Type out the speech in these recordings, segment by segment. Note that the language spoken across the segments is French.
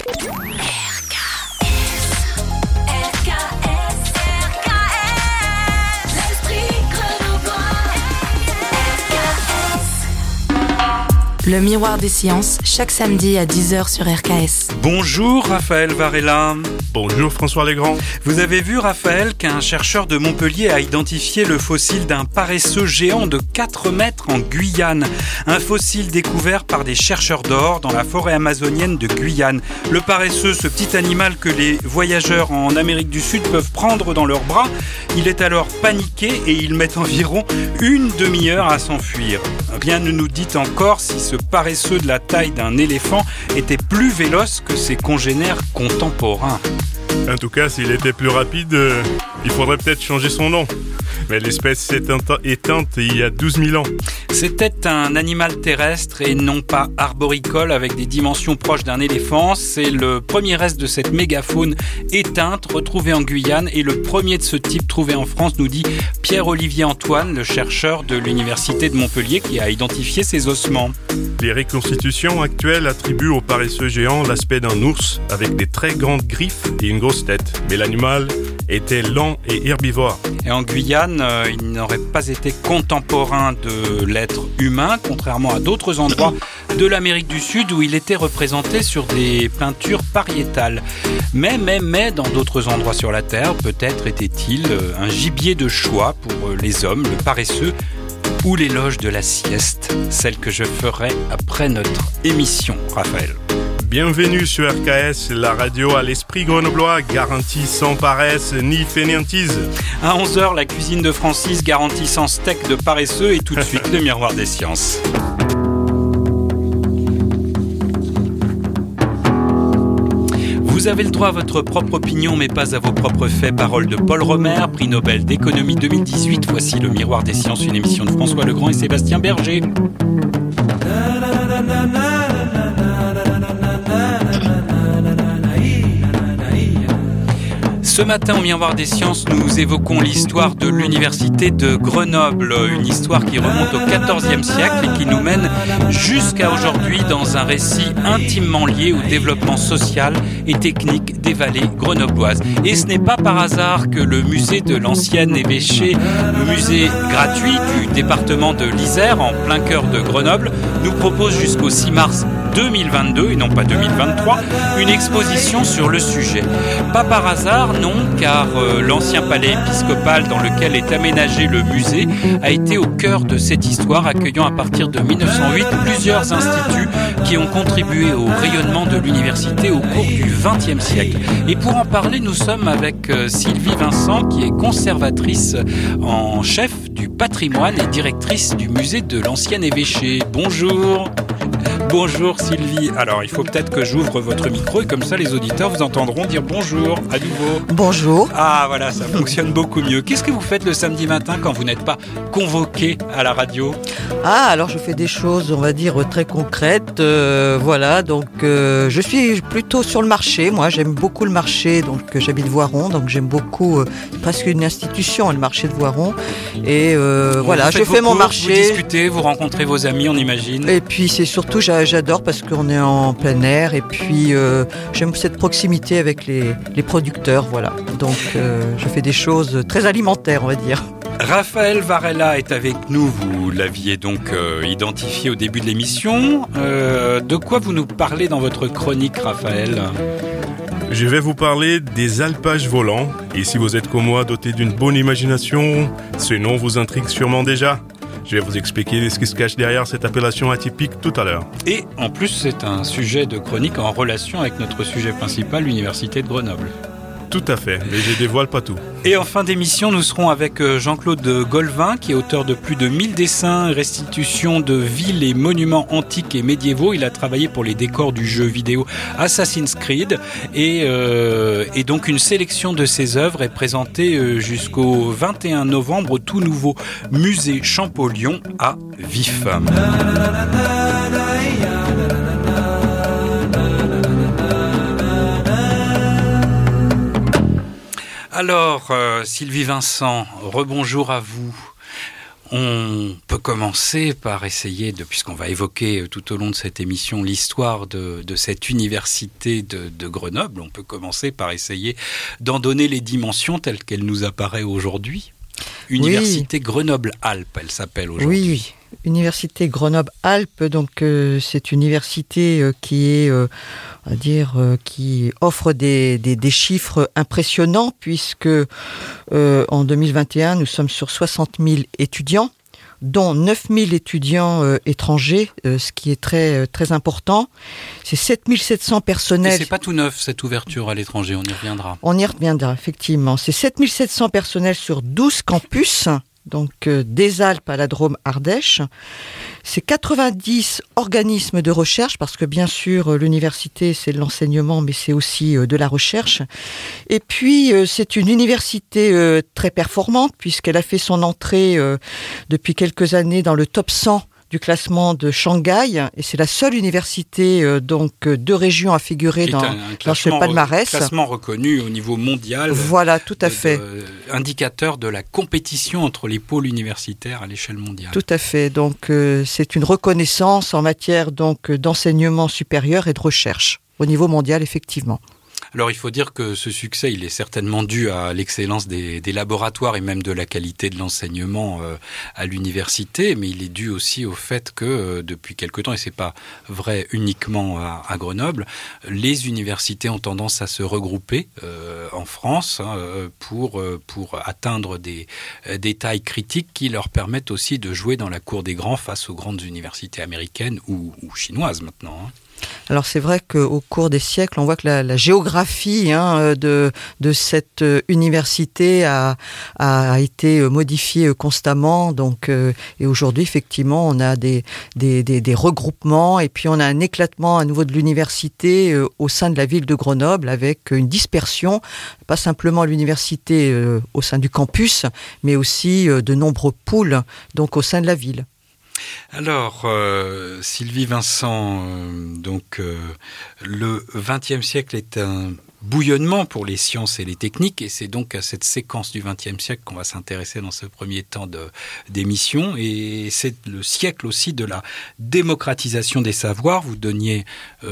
Le Miroir des Sciences, chaque samedi à 10h sur RKS. Bonjour Raphaël Varela. Bonjour François Legrand. Vous avez vu Raphaël qu'un chercheur de Montpellier a identifié le fossile d'un paresseux géant de 4 mètres en Guyane. Un fossile découvert par des chercheurs d'or dans la forêt amazonienne de Guyane. Le paresseux, ce petit animal que les voyageurs en Amérique du Sud peuvent prendre dans leurs bras, il est alors paniqué et il met environ une demi-heure à s'enfuir. Rien ne nous dit encore si ce paresseux de la taille d'un éléphant était plus véloce que ses congénères contemporains. En tout cas, s'il était plus rapide, il faudrait peut-être changer son nom. Mais l'espèce s'est éteinte il y a 12 000 ans. C'était un animal terrestre et non pas arboricole avec des dimensions proches d'un éléphant. C'est le premier reste de cette mégafaune éteinte retrouvée en Guyane et le premier de ce type trouvé en France, nous dit Pierre-Olivier Antoine, le chercheur de l'université de Montpellier qui a identifié ces ossements. Les reconstitutions actuelles attribuent au paresseux géant l'aspect d'un ours avec des très grandes griffes et une grosse tête. Mais l'animal était lent et herbivore. Et en Guyane, il n'aurait pas été contemporain de l'être humain, contrairement à d'autres endroits de l'Amérique du Sud où il était représenté sur des peintures pariétales. Mais, dans d'autres endroits sur la Terre, peut-être était-il un gibier de choix pour les hommes, le paresseux, ou l'éloge de la sieste, celle que je ferai après notre émission, Raphaël. Bienvenue sur RKS, la radio à l'esprit grenoblois, garantie sans paresse ni fainéantise. À 11h, la cuisine de Francis, garantie sans steak de paresseux, et tout de suite, le Miroir des Sciences. Vous avez le droit à votre propre opinion, mais pas à vos propres faits. Parole de Paul Romer, prix Nobel d'économie 2018. Voici le Miroir des Sciences, une émission de François Legrand et Sébastien Berger. Ce matin, au Miroir des Sciences, nous évoquons l'histoire de l'université de Grenoble, une histoire qui remonte au XIVe siècle et qui nous mène jusqu'à aujourd'hui dans un récit intimement lié au développement social et technique des vallées grenobloises. Et ce n'est pas par hasard que le musée de l'ancienne évêché, le musée gratuit du département de l'Isère, en plein cœur de Grenoble, nous propose jusqu'au 6 mars 2022 et non pas 2023, une exposition sur le sujet. Pas par hasard, non, car l'ancien palais épiscopal dans lequel est aménagé le musée a été au cœur de cette histoire, accueillant à partir de 1908 plusieurs instituts qui ont contribué au rayonnement de l'université au cours du XXe siècle. Et pour en parler, nous sommes avec Sylvie Vincent, qui est conservatrice en chef du patrimoine et directrice du musée de l'ancien évêché. Bonjour. Bonjour Sylvie. Alors il faut peut-être que j'ouvre votre micro et comme ça les auditeurs vous entendront dire bonjour à nouveau. Bonjour. Ah voilà, ça fonctionne beaucoup mieux. Qu'est-ce que vous faites le samedi matin quand vous n'êtes pas convoqué à la radio ? Ah, alors je fais des choses, on va dire, très concrètes. Voilà, donc je suis plutôt sur le marché. Moi, j'aime beaucoup le marché. Donc j'habite Voiron, donc j'aime beaucoup, presque une institution, le marché de Voiron. Et voilà, je fais mon marché. Vous discutez, vous rencontrez vos amis, on imagine. Et puis c'est surtout, j'adore parce qu'on est en plein air. Et puis j'aime cette proximité avec les producteurs. Voilà, donc je fais des choses très alimentaires, on va dire. Raphaël Varela est avec nous, vous l'aviez donc identifié au début de l'émission. De quoi vous nous parlez dans votre chronique, Raphaël ? Je vais vous parler des alpages volants. Et si vous êtes comme moi doté d'une bonne imagination, ce nom vous intrigue sûrement déjà. Je vais vous expliquer ce qui se cache derrière cette appellation atypique tout à l'heure. Et en plus, c'est un sujet de chronique en relation avec notre sujet principal, l'université de Grenoble. Tout à fait, mais je dévoile pas tout. Et en fin d'émission, nous serons avec Jean-Claude Golvin, qui est auteur de plus de 1000 dessins et restitutions de villes et monuments antiques et médiévaux. Il a travaillé pour les décors du jeu vidéo Assassin's Creed. Et donc une sélection de ses œuvres est présentée jusqu'au 21 novembre au tout nouveau musée Champollion à Vif. Alors, Sylvie Vincent, rebonjour à vous. On peut commencer par essayer, puisqu'on va évoquer tout au long de cette émission l'histoire de cette université de Grenoble, on peut commencer par essayer d'en donner les dimensions telles qu'elles nous apparaissent aujourd'hui. Université Grenoble-Alpes, elle s'appelle aujourd'hui. Oui. Université Grenoble-Alpes, donc c'est une université qui est, on va dire, qui offre des chiffres impressionnants puisque en 2021 nous sommes sur 60 000 étudiants, dont 9 000 étudiants étrangers, ce qui est très très important. C'est 7 700 personnels. Et c'est pas tout neuf cette ouverture à l'étranger, on y reviendra. On y reviendra effectivement. C'est 7 700 personnels sur 12 campus. Donc des Alpes à la Drôme-Ardèche. C'est 90 organismes de recherche, parce que bien sûr l'université c'est de l'enseignement, mais c'est aussi de la recherche. Et puis c'est une université très performante, puisqu'elle a fait son entrée depuis quelques années dans le top 100 du classement de Shanghai, et c'est la seule université de région à figurer dans ce palmarès. Classement reconnu au niveau mondial. Voilà, tout à fait. Indicateur de la compétition entre les pôles universitaires à l'échelle mondiale. Tout à fait. Donc c'est une reconnaissance en matière d'enseignement supérieur et de recherche au niveau mondial, effectivement. Alors il faut dire que ce succès, il est certainement dû à l'excellence des laboratoires et même de la qualité de l'enseignement à l'université, mais il est dû aussi au fait que depuis quelque temps, et c'est pas vrai uniquement à Grenoble, les universités ont tendance à se regrouper en France pour atteindre des tailles critiques qui leur permettent aussi de jouer dans la cour des grands face aux grandes universités américaines ou chinoises maintenant. Alors c'est vrai qu'au cours des siècles, on voit que la géographie de cette université a été modifiée constamment. Donc, et aujourd'hui, effectivement, on a des regroupements et puis on a un éclatement à nouveau de l'université au sein de la ville de Grenoble avec une dispersion, pas simplement l'université au sein du campus, mais aussi de nombreux pôles donc au sein de la ville. Alors, Sylvie Vincent, le XXe siècle est un bouillonnement pour les sciences et les techniques, et c'est donc à cette séquence du XXe siècle qu'on va s'intéresser dans ce premier temps d'émission, et c'est le siècle aussi de la démocratisation des savoirs. Vous donniez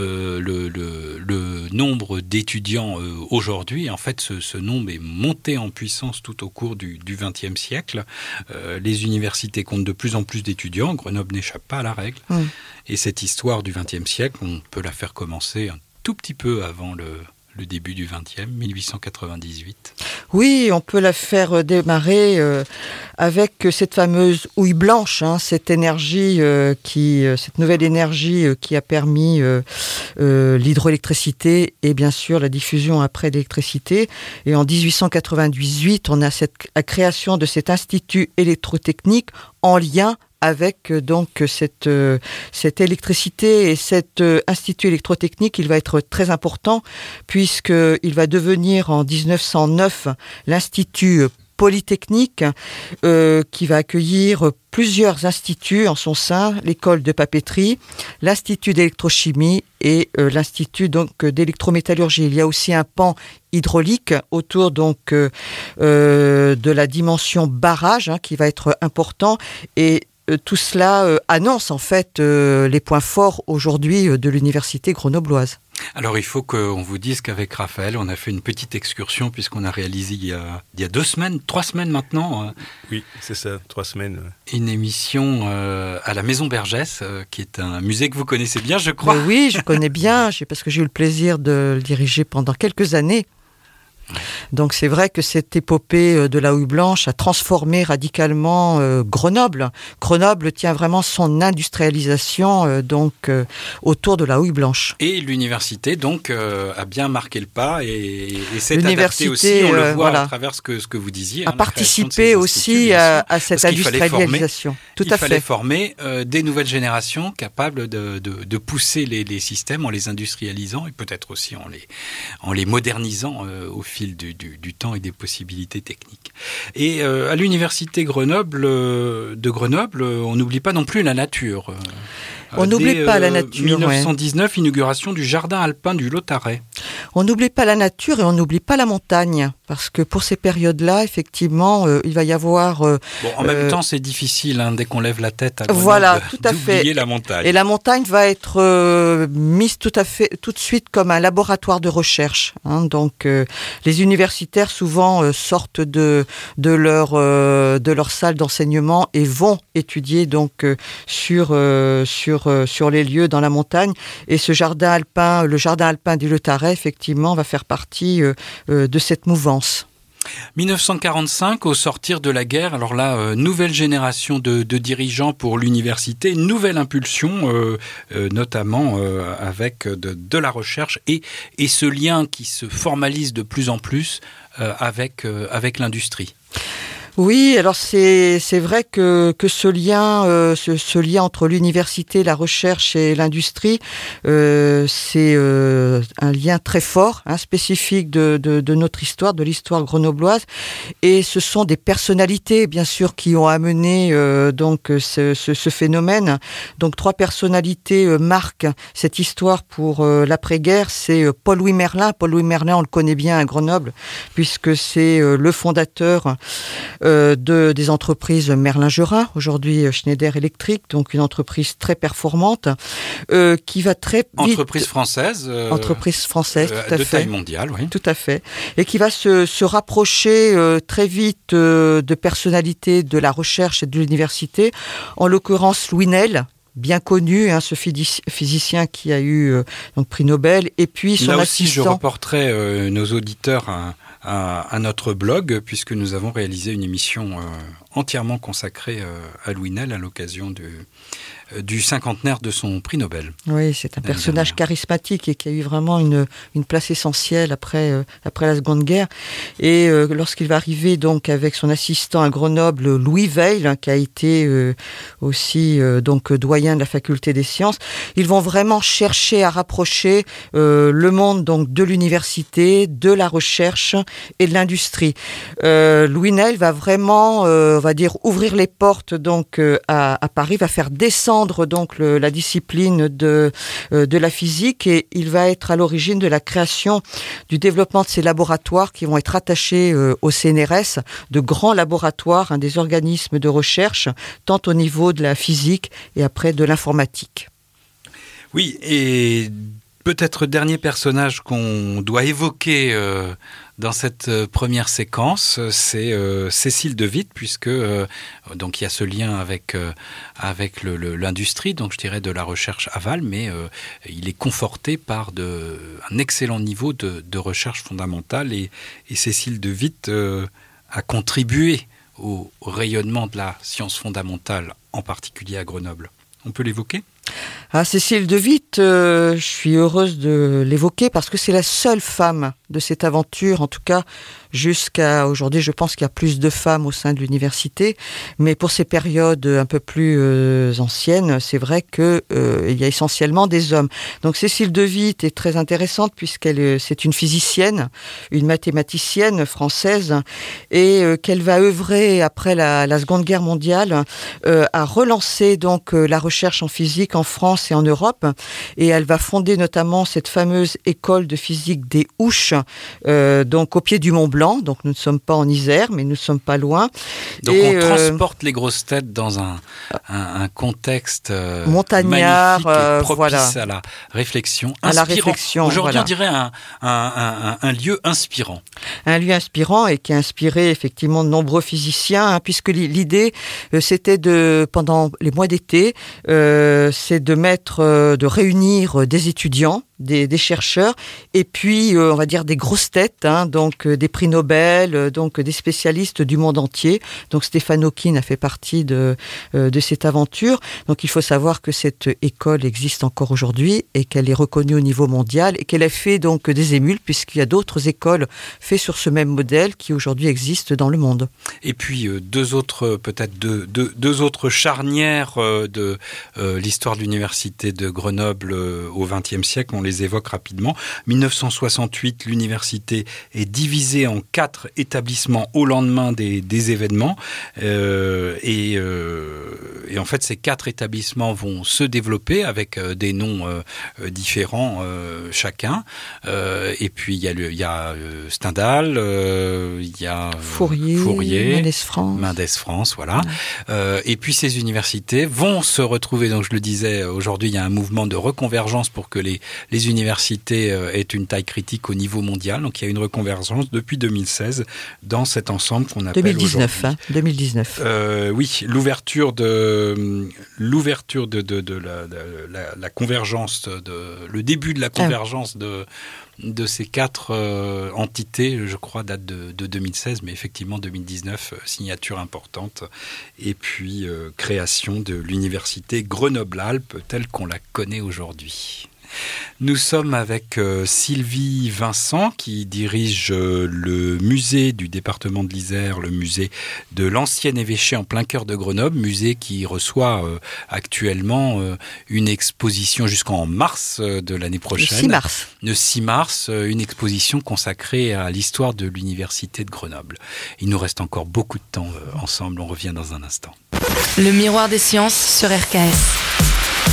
le nombre d'étudiants aujourd'hui. En fait, ce nombre est monté en puissance tout au cours du XXe siècle. Les universités comptent de plus en plus d'étudiants. Grenoble n'échappe pas à la règle. Et cette histoire du XXe siècle, on peut la faire commencer un tout petit peu avant le début du 20e, 1898. Oui, on peut la faire démarrer avec cette fameuse houille blanche, cette énergie cette nouvelle énergie qui a permis l'hydroélectricité et bien sûr la diffusion après d'électricité. Et en 1898, on a la création de cet institut électrotechnique en lien avec cette électricité, et cet institut électrotechnique, il va être très important puisqu'il va devenir en 1909 l'Institut Polytechnique qui va accueillir plusieurs instituts en son sein, l'école de papeterie, l'Institut d'électrochimie et l'Institut d'électrométallurgie. Il y a aussi un pan hydraulique autour de la dimension barrage qui va être important, et tout cela annonce en fait les points forts aujourd'hui de l'université grenobloise. Alors il faut qu'on vous dise qu'avec Raphaël, on a fait une petite excursion puisqu'on a réalisé il y a 3 semaines maintenant. Oui, c'est ça, 3 semaines. Une émission à la Maison Bergès, qui est un musée que vous connaissez bien, je crois. Oui, je connais bien, parce que j'ai eu le plaisir de le diriger pendant quelques années. Donc c'est vrai que cette épopée de la houille blanche a transformé radicalement Grenoble. Grenoble tient vraiment son industrialisation autour de la houille blanche. Et l'université donc a bien marqué le pas et s'est adaptée aussi, on le voit à travers ce que vous disiez. A participé aussi à cette industrialisation. Il fallait former des nouvelles générations capables de pousser les systèmes en les industrialisant et peut-être aussi en les modernisant au fil du temps et des possibilités techniques. Et à l'université de Grenoble, on n'oublie pas non plus la nature. On n'oublie pas la nature. 1919, inauguration du jardin alpin du Lautaret. On n'oublie pas la nature et on n'oublie pas la montagne. Parce que pour ces périodes-là, effectivement, il va y avoir... en même temps, c'est difficile, dès qu'on lève la tête à Grenoble, voilà, tout à fait. d'oublier la montagne. Et la montagne va être mise tout de suite comme un laboratoire de recherche. Donc, les universitaires souvent sortent de leur salle d'enseignement et vont étudier donc sur les lieux dans la montagne. Et ce jardin alpin, le jardin alpin du Le Tarret, effectivement, va faire partie de cette mouvance. 1945, au sortir de la guerre, alors là, nouvelle génération de dirigeants pour l'université, nouvelle impulsion, notamment avec de la recherche et ce lien qui se formalise de plus en plus avec l'industrie. Oui, alors c'est vrai que ce lien entre l'université, la recherche et l'industrie, c'est un lien très fort, spécifique de notre histoire, de l'histoire grenobloise. Et ce sont des personnalités, bien sûr, qui ont amené donc ce phénomène. Donc 3 personnalités marquent cette histoire pour l'après-guerre. C'est Paul-Louis Merlin. Paul-Louis Merlin, on le connaît bien à Grenoble, puisque c'est le fondateur des entreprises Merlin-Gerin, aujourd'hui Schneider Electric, donc une entreprise très performante, qui va très vite... Entreprise française, tout à de fait. Taille mondiale, oui. Tout à fait. Et qui va se rapprocher très vite de personnalités de la recherche et de l'université, en l'occurrence Louis Néel, bien connu, ce physicien qui a eu donc prix Nobel, et puis son assistant... Là aussi, je reporterai nos auditeurs à notre blog, puisque nous avons réalisé une émission entièrement consacrée à Louis Néel à l'occasion du cinquantenaire de son prix Nobel. Oui, c'est un personnage charismatique et qui a eu vraiment une place essentielle après la Seconde Guerre. Et lorsqu'il va arriver donc avec son assistant à Grenoble, Louis Weil, qui a été aussi donc doyen de la faculté des sciences, ils vont vraiment chercher à rapprocher le monde donc de l'université, de la recherche et de l'industrie. Louis Néel va vraiment, on va dire, ouvrir les portes donc à Paris, va faire descendre donc la discipline de la physique, et il va être à l'origine de la création du développement de ces laboratoires qui vont être attachés au CNRS, de grands laboratoires, des organismes de recherche, tant au niveau de la physique et après de l'informatique. Oui, et peut-être dernier personnage qu'on doit évoquer dans cette première séquence, c'est Cécile de Witt, puisque donc il y a ce lien avec l'industrie, donc je dirais de la recherche aval, mais il est conforté par un excellent niveau de recherche fondamentale, et Cécile de Witt a contribué au rayonnement de la science fondamentale, en particulier à Grenoble. On peut l'évoquer ? Cécile de Witt, je suis heureuse de l'évoquer parce que c'est la seule femme de cette aventure, en tout cas jusqu'à aujourd'hui. Je pense qu'il y a plus de femmes au sein de l'université, mais pour ces périodes un peu plus anciennes, c'est vrai que il y a essentiellement des hommes. Donc Cécile de Witt est très intéressante c'est une physicienne, une mathématicienne française, et qu'elle va œuvrer après la Seconde Guerre mondiale à relancer donc la recherche en physique en France et en Europe, et elle va fonder notamment cette fameuse école de physique des Ouches, donc au pied du Mont Blanc. Donc nous ne sommes pas en Isère, mais nous ne sommes pas loin. Donc on transporte les grosses têtes dans un contexte montagnard, magnifique, propice voilà, à la réflexion, à la réflexion. Aujourd'hui, voilà. On dirait un lieu inspirant. Un lieu inspirant, et qui a inspiré effectivement de nombreux physiciens, puisque l'idée, c'était pendant les mois d'été, c'est de réunir des étudiants, des chercheurs, et puis on va dire des grosses têtes, donc des prix Nobel, donc des spécialistes du monde entier. Donc Stéphane Hawking a fait partie de cette aventure. Donc il faut savoir que cette école existe encore aujourd'hui et qu'elle est reconnue au niveau mondial, et qu'elle a fait donc des émules, puisqu'il y a d'autres écoles faites sur ce même modèle qui aujourd'hui existent dans le monde. Et puis deux autres charnières de l'histoire de l'université de Grenoble au XXe siècle, on les les évoque rapidement. 1968, l'université est divisée en 4 établissements au lendemain des événements. Et en fait, ces 4 établissements vont se développer avec des noms différents chacun. Et puis, il y a Stendhal, il y a Fourier, Mendes France, voilà. Ouais. Et puis, ces universités vont se retrouver, donc je le disais, aujourd'hui, il y a un mouvement de reconvergence pour que les universités aient une taille critique au niveau mondial. Donc, il y a une reconvergence depuis 2016 dans cet ensemble qu'on appelle 2019, aujourd'hui. 2019. Oui, l'ouverture de la convergence, le début de la convergence de ces 4 entités, je crois, date de 2016, mais effectivement 2019, signature importante, et puis création de l'université Grenoble-Alpes telle qu'on la connaît aujourd'hui. Nous sommes avec Sylvie Vincent qui dirige le musée du département de l'Isère, le musée de l'ancien évêché en plein cœur de Grenoble, musée qui reçoit actuellement une exposition jusqu'en mars de l'année prochaine. Le 6 mars, une exposition consacrée à l'histoire de l'université de Grenoble. Il nous reste encore beaucoup de temps ensemble, on revient dans un instant. Le miroir des sciences sur RKS.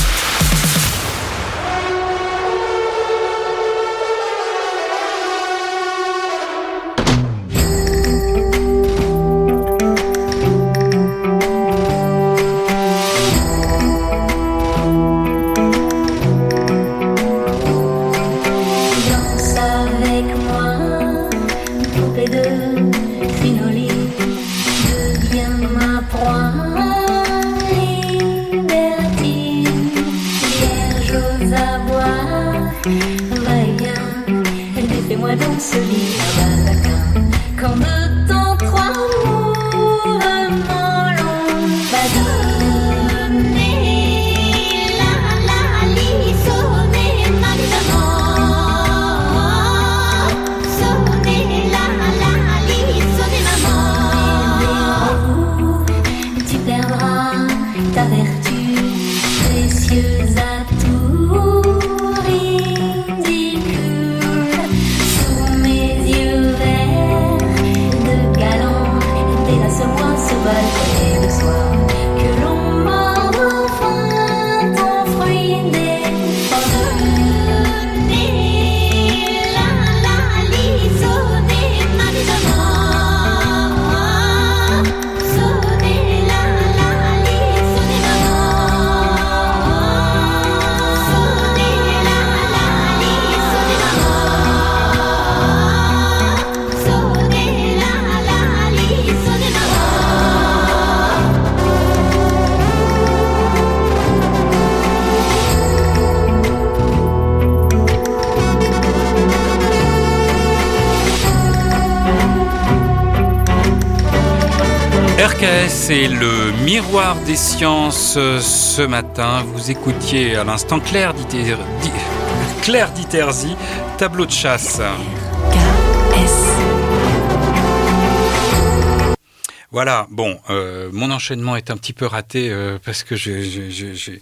RKS, c'est le miroir des sciences ce matin. Vous écoutiez à l'instant Claire Diterzi, tableau de chasse. RKS. Voilà, bon, mon enchaînement est un petit peu raté parce que j'ai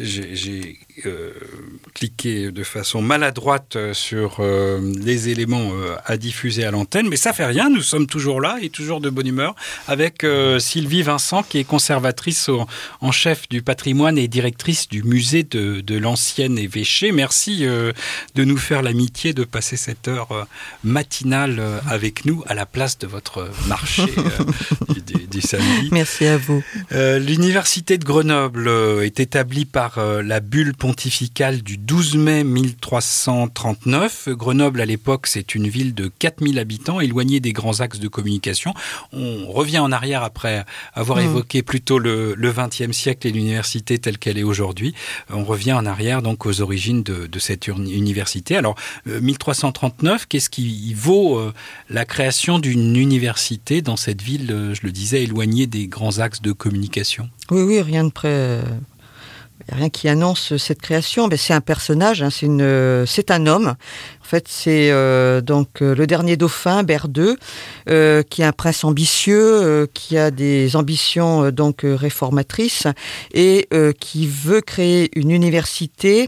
cliqué de façon maladroite sur les éléments à diffuser à l'antenne, mais ça fait rien, nous sommes toujours là et toujours de bonne humeur avec Sylvie Vincent qui est conservatrice en chef du patrimoine et directrice du musée de l'ancien évêché. Merci de nous faire l'amitié de passer cette heure matinale avec nous à la place de votre marché du samedi. Merci à vous. L'université de Grenoble est établie par la bulle pontificale du 12 mai 1339. Grenoble, à l'époque, c'est une ville de 4000 habitants, éloignée des grands axes de communication. On revient en arrière après avoir évoqué plutôt le XXe siècle et l'université telle qu'elle est aujourd'hui. On revient en arrière donc aux origines de cette université. Alors, 1339, qu'est-ce qui vaut la création d'une université dans cette ville, je le disais, éloignée des grands axes de communication ? Oui, rien de près... rien qui annonce cette création. Mais c'est un personnage, hein, c'est un homme. En fait, c'est donc le dernier dauphin, Bert II, qui est un prince ambitieux, qui a des ambitions donc réformatrices et qui veut créer une université.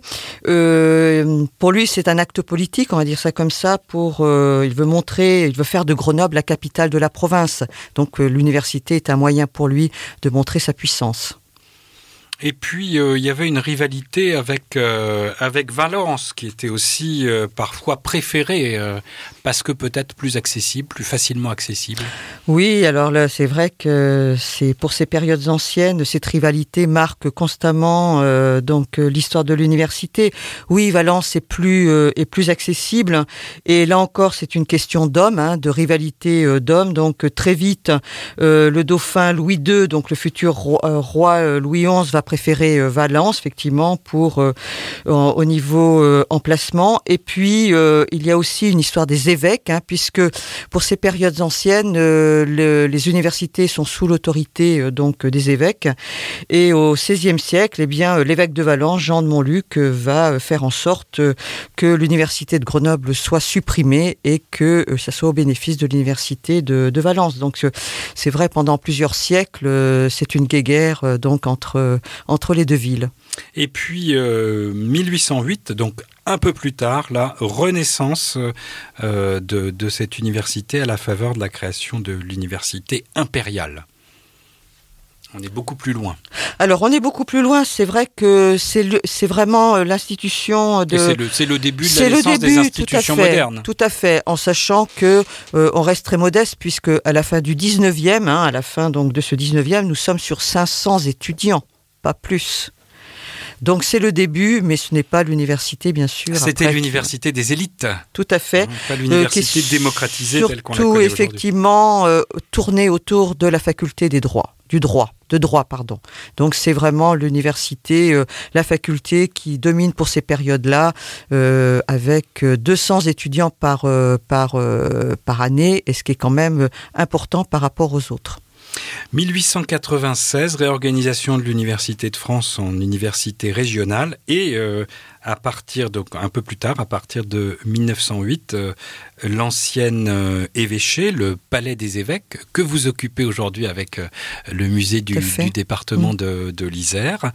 Pour lui, c'est un acte politique, on va dire ça comme ça. Il veut faire de Grenoble la capitale de la province. Donc, l'université est un moyen pour lui de montrer sa puissance. Et puis, il y avait une rivalité avec Valence, qui était aussi parfois préférée, parce que peut-être plus accessible, plus facilement accessible. Oui, alors là, c'est vrai que pour ces périodes anciennes, cette rivalité marque constamment donc l'histoire de l'université. Oui, Valence est plus accessible, et là encore, c'est une question d'hommes, hein, de rivalité d'hommes. Donc très vite, le dauphin Louis II, donc le futur roi Louis XI, va préférer Valence, effectivement, au niveau emplacement. Et puis, il y a aussi une histoire des évêques, hein, puisque pour ces périodes anciennes, les universités sont sous l'autorité donc des évêques. Et au XVIe siècle, eh bien, l'évêque de Valence, Jean de Montluc, va faire en sorte que l'université de Grenoble soit supprimée et que ça soit au bénéfice de l'université de Valence. Donc, c'est vrai, pendant plusieurs siècles, c'est une guéguerre donc entre les deux villes. Et puis 1808, donc un peu plus tard, la renaissance de cette université à la faveur de la création de l'université impériale. On est beaucoup plus loin. Alors, on est beaucoup plus loin. C'est vrai que c'est vraiment l'institution de... Et c'est le début de la naissance des institutions modernes. Tout à fait, en sachant que on reste très modeste, puisque à la fin du 19e, à la fin donc de ce 19e, nous sommes sur 500 étudiants, pas plus. Donc c'est le début, mais ce n'est pas l'université, bien sûr. C'était l'université des élites. Tout à fait. Pas l'université démocratisée telle qu'on la connaît aujourd'hui. Surtout, effectivement, tournée autour de la faculté de droit. Donc c'est vraiment l'université, la faculté qui domine pour ces périodes-là, avec 200 étudiants par année, et ce qui est quand même important par rapport aux autres. 1896, réorganisation de l'Université de France en université régionale, et à partir un peu plus tard, à partir de 1908, l'ancienne évêché, le Palais des Évêques, que vous occupez aujourd'hui avec le musée du département de l'Isère,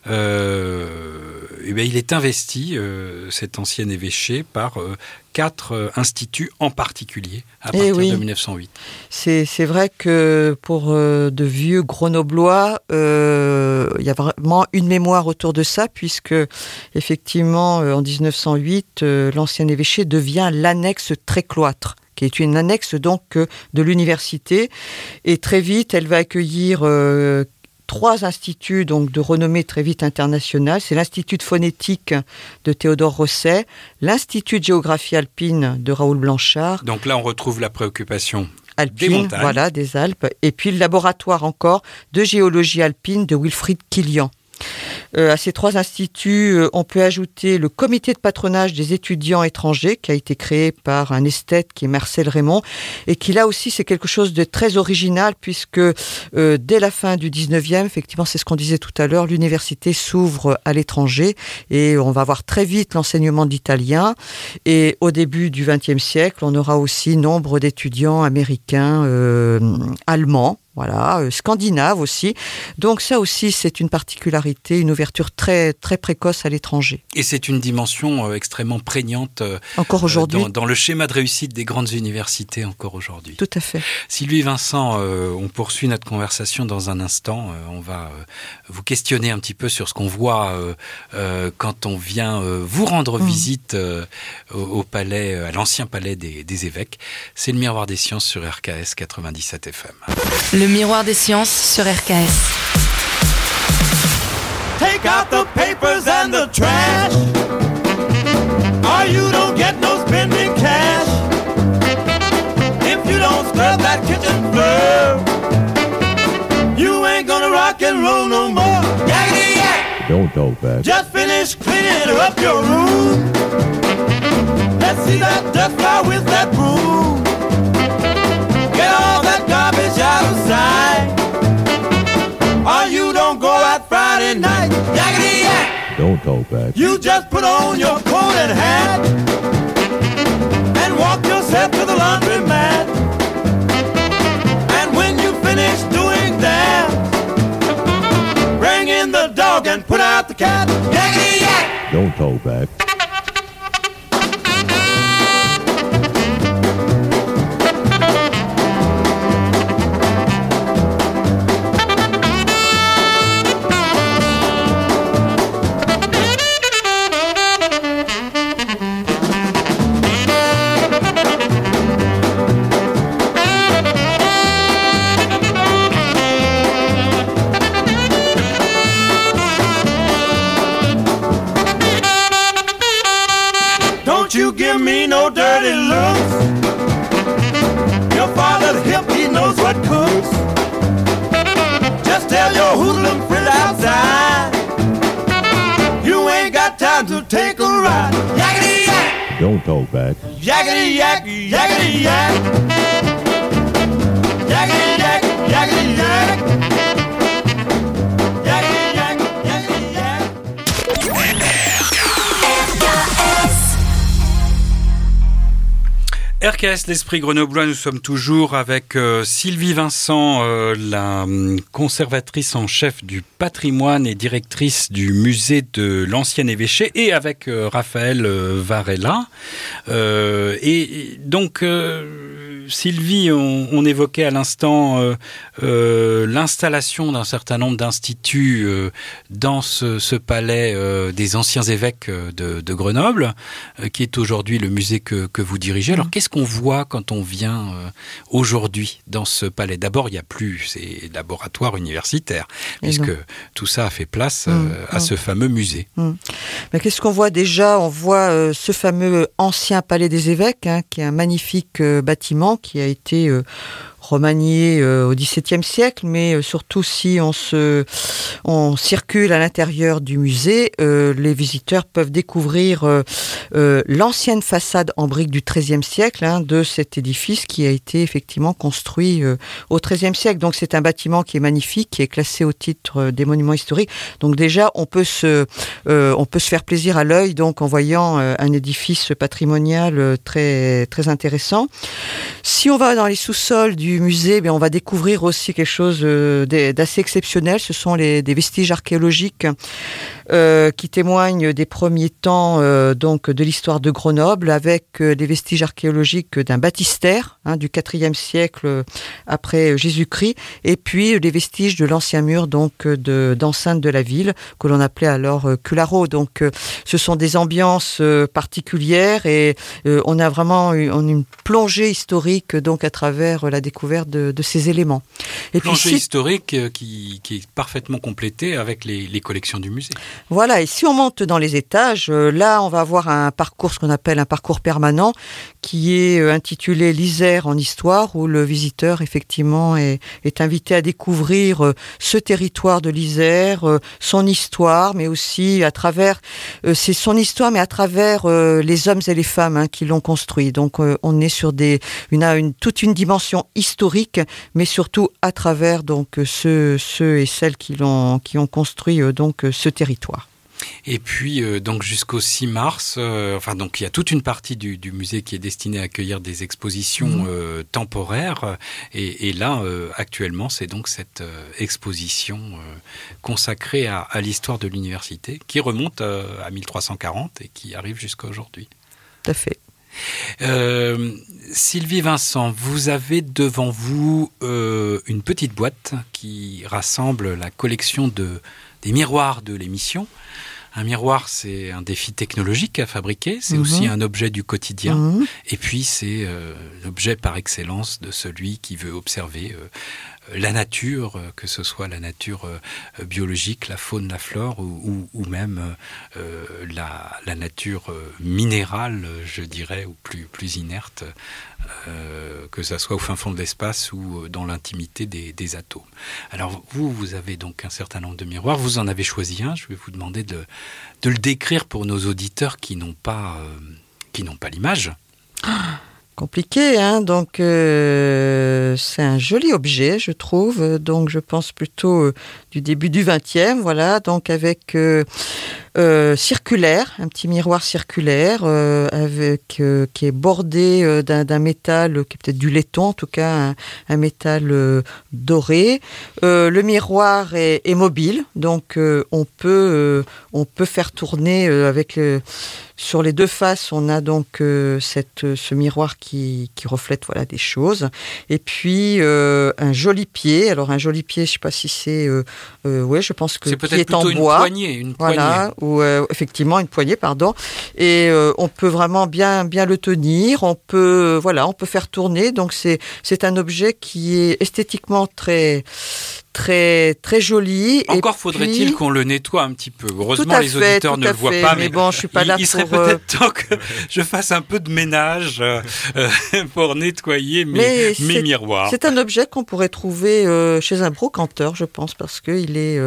il est investi, cet ancien évêché, par 4 instituts en particulier à partir de 1908. C'est vrai que pour de vieux grenoblois, il y a vraiment une mémoire autour de ça, puisque effectivement en 1908, l'ancien évêché devient l'annexe Trécloître, qui est une annexe donc de l'université, et très vite elle va accueillir 3 instituts donc de renommée très vite internationale. C'est l'Institut de phonétique de Théodore Rosset, l'Institut de géographie alpine de Raoul Blanchard. Donc là, on retrouve la préoccupation alpine, des montagnes. Voilà, des Alpes. Et puis le laboratoire encore de géologie alpine de Wilfrid Kilian. À ces 3 instituts, on peut ajouter le comité de patronage des étudiants étrangers qui a été créé par un esthète qui est Marcel Raymond, et qui là aussi c'est quelque chose de très original, puisque dès la fin du 19e, effectivement c'est ce qu'on disait tout à l'heure, l'université s'ouvre à l'étranger et on va avoir très vite l'enseignement d'italien, et au début du 20e siècle on aura aussi nombre d'étudiants américains, allemands, voilà, scandinave aussi. Donc ça aussi, c'est une particularité, une ouverture très, très précoce à l'étranger. Et c'est une dimension extrêmement prégnante encore aujourd'hui dans le schéma de réussite des grandes universités encore aujourd'hui. Tout à fait. Sylvie Vincent, on poursuit notre conversation dans un instant. On va vous questionner un petit peu sur ce qu'on voit quand on vient vous rendre visite au palais, à l'ancien palais des évêques. C'est le Miroir des Sciences sur RKS 97 FM. Le Miroir des Sciences sur RKS. Take out the papers and the trash, or you don't get no spending cash. If you don't scrub that kitchen floor, you ain't gonna rock and roll no more. Yakety yak! Don't talk back. Just finish cleaning up your room. Let's see that dust fly with that broom. Get all that garbage out of sight, or you don't go out Friday night. Yakety Don't talk back. You just put on your coat and hat and walk yourself to the laundromat. And when you finish doing that, bring in the dog and put out the cat. Yakety yak! Don't talk back. You give me no dirty looks. Your father's hip, he knows what cooks. Just tell your hoodlum friend outside you ain't got time to take a ride. Yakety yak! Don't talk back. Yakety yak, yakety yak. Yakety yak, yakety yak. Yakety yak, yakety yak. RKS, l'Esprit Grenoblois, nous sommes toujours avec Sylvie Vincent, la conservatrice en chef du patrimoine et directrice du musée de l'Ancien Évêché, et avec Raphaël Varela. Et donc, Sylvie, on évoquait à l'instant l'installation d'un certain nombre d'instituts dans ce palais des anciens évêques de Grenoble, qui est aujourd'hui le musée que vous dirigez. Alors, qu'est-ce qu'on voit quand on vient aujourd'hui dans ce palais? D'abord, il n'y a plus ces laboratoires universitaires, puisque tout ça a fait place à ce fameux musée. Mais qu'est-ce qu'on voit déjà? On voit ce fameux ancien palais des évêques, qui est un magnifique bâtiment qui a été remanié au XVIIe siècle, mais surtout si on circule à l'intérieur du musée, les visiteurs peuvent découvrir l'ancienne façade en briques du XIIIe siècle de cet édifice qui a été effectivement construit au XIIIe siècle. Donc c'est un bâtiment qui est magnifique, qui est classé au titre des monuments historiques. Donc déjà on peut se faire plaisir à l'œil donc en voyant un édifice patrimonial très très intéressant. Si on va dans les sous-sols du musée, on va découvrir aussi quelque chose d'assez exceptionnel. Ce sont des vestiges archéologiques qui témoignent des premiers temps donc de l'histoire de Grenoble, avec des vestiges archéologiques d'un baptistère du IVe siècle après Jésus-Christ, et puis des vestiges de l'ancien mur donc d'enceinte de la ville que l'on appelait alors Cularo. Donc ce sont des ambiances particulières et on a vraiment une plongée historique donc à travers la découverte de ces éléments. Et plongée historique qui est parfaitement complétée avec les collections du musée. Voilà, et si on monte dans les étages, là on va avoir un parcours, ce qu'on appelle un parcours permanent, qui est intitulé l'Isère en histoire, où le visiteur effectivement est invité à découvrir ce territoire de l'Isère, son histoire, mais aussi à travers, c'est son histoire, mais à travers les hommes et les femmes qui l'ont construit. Donc on est sur toute une dimension historique, mais surtout à travers donc ceux et celles qui ont construit donc ce territoire. Et puis donc jusqu'au 6 mars, donc il y a toute une partie du musée qui est destinée à accueillir des expositions temporaires. Et là, actuellement, c'est donc cette exposition consacrée à l'histoire de l'université qui remonte à 1340 et qui arrive jusqu'à aujourd'hui. Tout à fait. Sylvie Vincent, vous avez devant vous une petite boîte qui rassemble la collection des miroirs de l'émission. Un miroir, c'est un défi technologique à fabriquer, c'est aussi un objet du quotidien, et puis c'est l'objet par excellence de celui qui veut observer la nature, que ce soit la nature biologique, la faune, la flore, ou même la nature minérale, je dirais, ou plus inerte, que ça soit au fin fond de l'espace ou dans l'intimité des atomes. Alors vous avez donc un certain nombre de miroirs, vous en avez choisi un, je vais vous demander de le décrire pour nos auditeurs qui n'ont pas l'image. Compliqué, donc c'est un joli objet, je trouve. Donc je pense plutôt du début du XXe, voilà. Donc avec circulaire, un petit miroir circulaire qui est bordé d'un métal qui est peut-être du laiton, en tout cas un métal doré. Le miroir est mobile, donc on peut faire tourner sur les deux faces, on a donc ce miroir qui reflète des choses. Et puis un joli pied. Alors un joli pied, je ne sais pas si c'est... je pense que c'est peut-être qui est en plutôt bois. Une Voilà, ou effectivement une poignée, pardon. Et on peut vraiment bien le tenir. On peut faire tourner. Donc c'est un objet qui est esthétiquement très très joli. Encore et faudrait-il puis... qu'on le nettoie un petit peu. Heureusement, les auditeurs ne le voient pas, mais bon, je suis pas là il serait peut-être temps que je fasse un peu de ménage pour nettoyer mes miroirs. C'est un objet qu'on pourrait trouver chez un brocanteur, je pense, parce que il y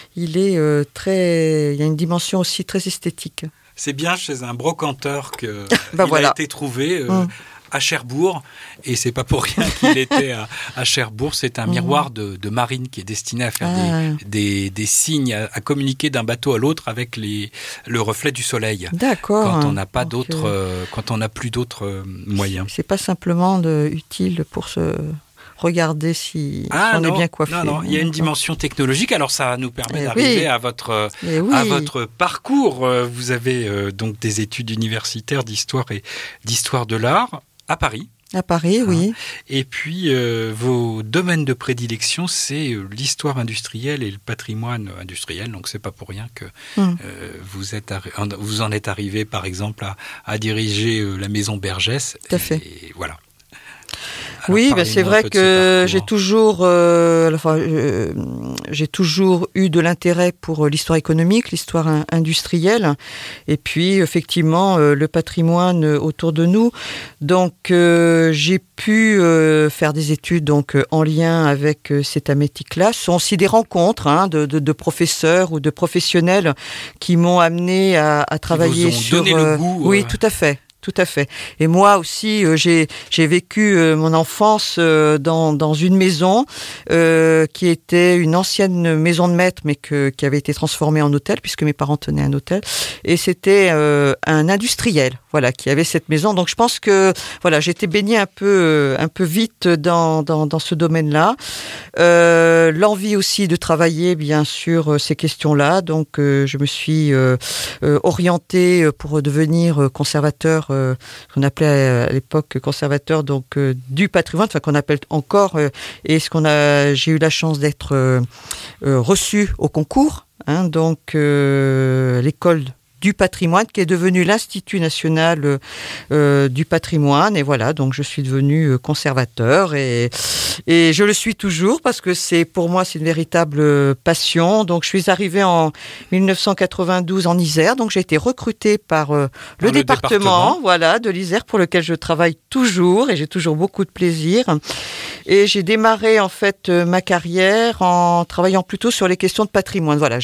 a une dimension aussi très esthétique. C'est bien chez un brocanteur que a été trouvé. À Cherbourg, et c'est pas pour rien qu'il était à Cherbourg. C'est un miroir de marine qui est destiné à faire des signes, à communiquer d'un bateau à l'autre avec le reflet du soleil. D'accord. Quand on n'a pas quand on n'a plus d'autres moyens. C'est pas simplement utile pour se regarder si on est bien coiffé. Non, il y a une dimension technologique. Alors ça nous permet d'arriver à votre parcours. Vous avez donc des études universitaires d'histoire et d'histoire de l'art à Paris. À Paris, oui. Et puis, vos domaines de prédilection, c'est l'histoire industrielle et le patrimoine industriel. Donc, c'est pas pour rien que vous en êtes arrivé, par exemple, à diriger la maison Bergès. Tout à fait. Et voilà. Alors, c'est vrai que j'ai toujours eu de l'intérêt pour l'histoire économique, l'histoire industrielle, et puis effectivement le patrimoine autour de nous. Donc j'ai pu faire des études donc en lien avec cette thématique-là. Ce sont aussi des rencontres de professeurs ou de professionnels qui m'ont amené à travailler sur. Donné le goût. Oui, tout à fait. Tout à fait. Et moi aussi, j'ai vécu mon enfance dans une maison qui était une ancienne maison de maître, mais qui avait été transformée en hôtel, puisque mes parents tenaient un hôtel. Et c'était un industriel, qui avait cette maison. Donc je pense que j'étais baignée un peu vite dans ce domaine-là. L'envie aussi de travailler bien sûr ces questions-là. Donc je me suis orientée pour devenir conservateur. Qu'on appelait à l'époque conservateur du patrimoine, qu'on appelle encore, et j'ai eu la chance d'être reçue au concours, l'école du patrimoine, qui est devenu l'Institut national du patrimoine. Et voilà, donc je suis devenu conservateur et je le suis toujours parce que pour moi, c'est une véritable passion. Donc je suis arrivée en 1992 en Isère. Donc j'ai été recrutée par le département de l'Isère, pour lequel je travaille toujours et j'ai toujours beaucoup de plaisir. Et j'ai démarré en fait ma carrière en travaillant plutôt sur les questions de patrimoine. Voilà,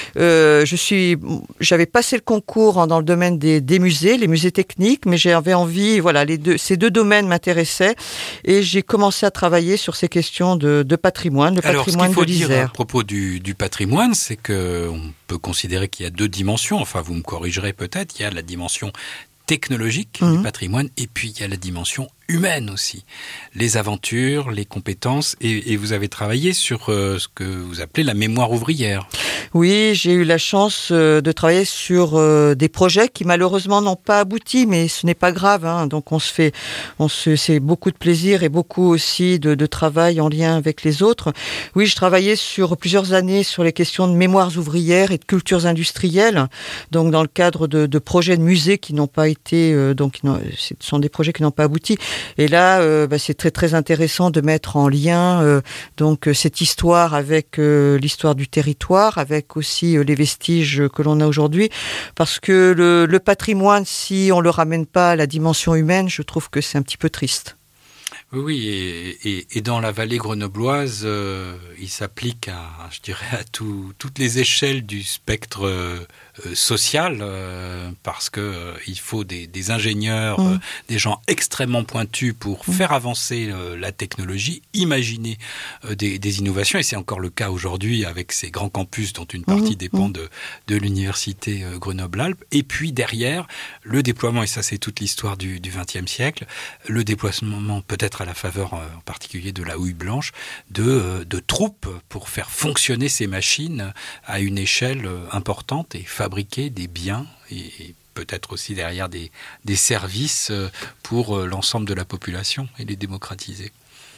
j'avais passé le concours dans le domaine des musées, les musées techniques, mais j'avais envie, ces deux domaines m'intéressaient et j'ai commencé à travailler sur ces questions de patrimoine, le patrimoine de l'Isère. Alors, ce qu'il faut dire à propos du patrimoine, c'est qu'on peut considérer qu'il y a deux dimensions. Enfin, vous me corrigerez peut-être. Il y a la dimension technologique du patrimoine et puis il y a la dimension humaine aussi. Les aventures, les compétences et vous avez travaillé sur ce que vous appelez la mémoire ouvrière. Oui, j'ai eu la chance de travailler sur des projets qui malheureusement n'ont pas abouti, mais ce n'est pas grave. Donc c'est beaucoup de plaisir et beaucoup aussi de travail en lien avec les autres. Oui, je travaillais sur plusieurs années sur les questions de mémoires ouvrières et de cultures industrielles. Donc dans le cadre de projets de musées qui n'ont pas été, ce sont des projets qui n'ont pas abouti. Et là, c'est très très intéressant de mettre en lien cette histoire avec l'histoire du territoire, avec aussi les vestiges que l'on a aujourd'hui, parce que le patrimoine, si on le ramène pas à la dimension humaine, je trouve que c'est un petit peu triste. Oui, et dans la vallée grenobloise, il s'applique je dirais, à toutes les échelles du spectre social, parce que il faut des ingénieurs, des gens extrêmement pointus pour faire avancer la technologie, imaginer des innovations, et c'est encore le cas aujourd'hui avec ces grands campus dont une partie dépend de l'université Grenoble-Alpes, et puis derrière, le déploiement, et ça c'est toute l'histoire du XXe siècle, le déploiement peut-être à la faveur en particulier de la houille blanche, de troupes pour faire fonctionner ces machines à une échelle importante et fabriquer des biens et peut-être aussi derrière des services pour l'ensemble de la population et les démocratiser.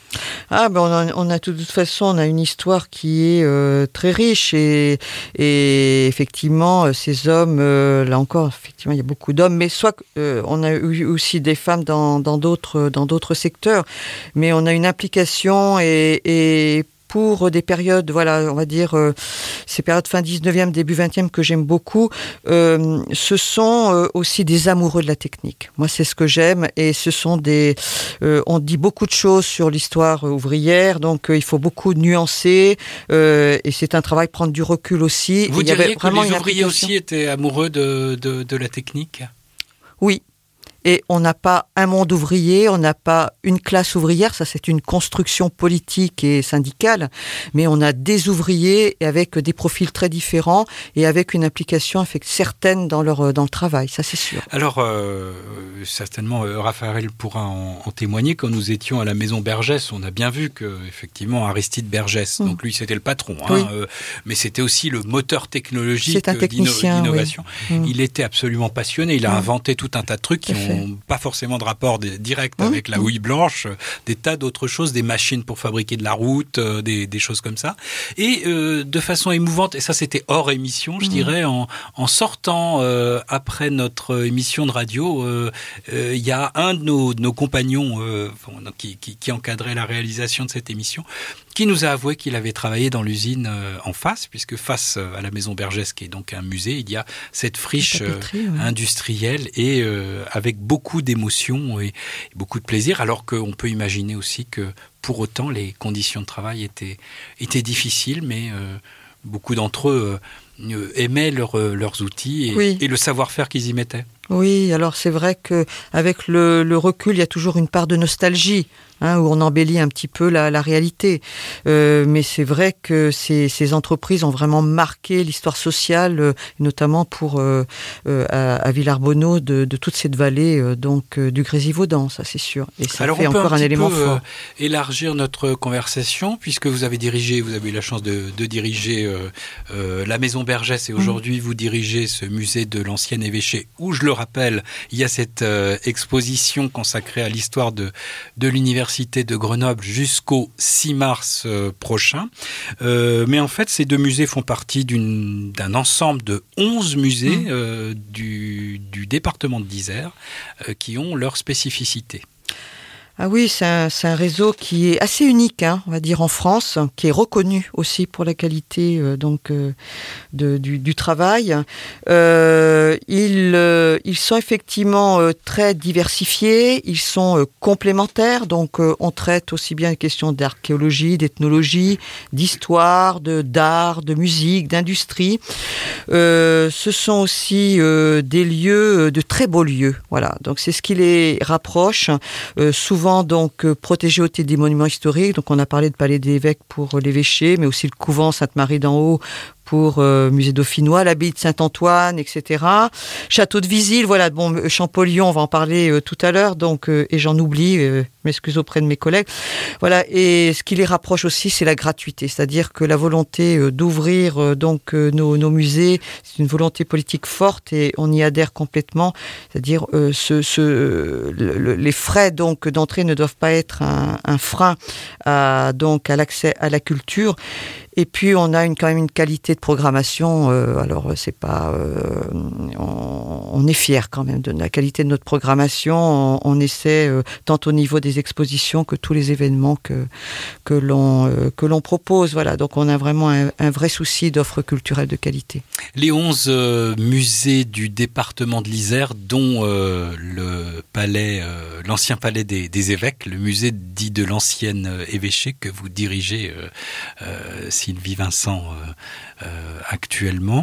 On a de toute façon, on a une histoire qui est très riche et effectivement, ces hommes, là encore, effectivement, il y a beaucoup d'hommes, mais soit on a eu aussi des femmes dans d'autres secteurs, mais on a une implication et pour des périodes, voilà, on va dire, ces périodes fin 19e, début 20e que j'aime beaucoup, ce sont aussi des amoureux de la technique. Moi, c'est ce que j'aime, et ce sont on dit beaucoup de choses sur l'histoire ouvrière, donc il faut beaucoup nuancer, et c'est un travail, prendre du recul aussi. Vous diriez que les ouvriers aussi étaient amoureux de la technique ? Oui. Et on n'a pas un monde ouvrier, on n'a pas une classe ouvrière, ça c'est une construction politique et syndicale, mais on a des ouvriers avec des profils très différents et avec une implication certaine dans le travail, ça c'est sûr. Alors, certainement, Raphaël pourra en témoigner. Quand nous étions à la Maison Bergès, on a bien vu que, effectivement, Aristide Bergès, donc lui c'était le patron, oui. Mais c'était aussi le moteur technologique c'est un technicien, d'innovation. Oui. Il était absolument passionné, il a inventé tout un tas de trucs qui n'ont pas forcément de rapport direct avec la houille blanche, des tas d'autres choses, des machines pour fabriquer de la route, des choses comme ça. Et de façon émouvante, et ça c'était hors émission, je dirais, en sortant après notre émission de radio, il y a un de nos compagnons qui encadrait la réalisation de cette émission, qui nous a avoué qu'il avait travaillé dans l'usine en face, puisque face à la Maison Bergès, qui est donc un musée, il y a cette friche industrielle et avec beaucoup d'émotion et beaucoup de plaisir, alors qu'on peut imaginer aussi que pour autant les conditions de travail étaient difficiles, mais beaucoup d'entre eux aimaient leurs outils et le savoir-faire qu'ils y mettaient. Oui, alors c'est vrai qu'avec le recul, il y a toujours une part de nostalgie, où on embellit un petit peu la réalité. Mais c'est vrai que ces entreprises ont vraiment marqué l'histoire sociale, notamment à Villarbonneau, de toute cette vallée du Grésivaudan, ça c'est sûr. Et ça fait encore un élément fort. Élargir notre conversation, puisque vous avez eu la chance de diriger la Maison Bergès, et aujourd'hui vous dirigez ce musée de l'ancien évêché, où je le rappelle, il y a cette exposition consacrée à l'histoire de l'université de Grenoble jusqu'au 6 mars prochain. Mais en fait, ces deux musées font partie d'un ensemble de 11 musées du département de l'Isère qui ont leur spécificité. Ah oui, c'est un réseau qui est assez unique, on va dire, en France, qui est reconnu aussi pour la qualité du travail. Ils sont effectivement très diversifiés, ils sont complémentaires, donc on traite aussi bien les questions d'archéologie, d'ethnologie, d'histoire, d'art, de musique, d'industrie. Ce sont aussi des lieux, de très beaux lieux. Voilà, donc c'est ce qui les rapproche. Souvent donc protégés au titre des monuments historiques. Donc on a parlé de Palais des Évêques pour l'évêché, mais aussi le couvent Sainte-Marie d'en Haut pour Musée dauphinois, l'abbaye de Saint-Antoine, etc. Château de Visil, voilà, bon, Champollion, on va en parler tout à l'heure, donc, et j'en oublie, je m'excuse auprès de mes collègues. Voilà, et ce qui les rapproche aussi, c'est la gratuité, c'est-à-dire que la volonté d'ouvrir nos musées, c'est une volonté politique forte et on y adhère complètement, c'est-à-dire les frais donc d'entrée ne doivent pas être un frein à l'accès à la culture. Et puis on a quand même une qualité de programmation. Alors c'est pas, on est fiers quand même de la qualité de notre programmation. On essaie tant au niveau des expositions que tous les événements que l'on propose. Voilà, donc on a vraiment un vrai souci d'offre culturelle de qualité. Les 11 musées du département de l'Isère, dont le palais, l'ancien palais des évêques, le musée dit de l'ancienne évêché que vous dirigez, Sylvie Vincent, actuellement.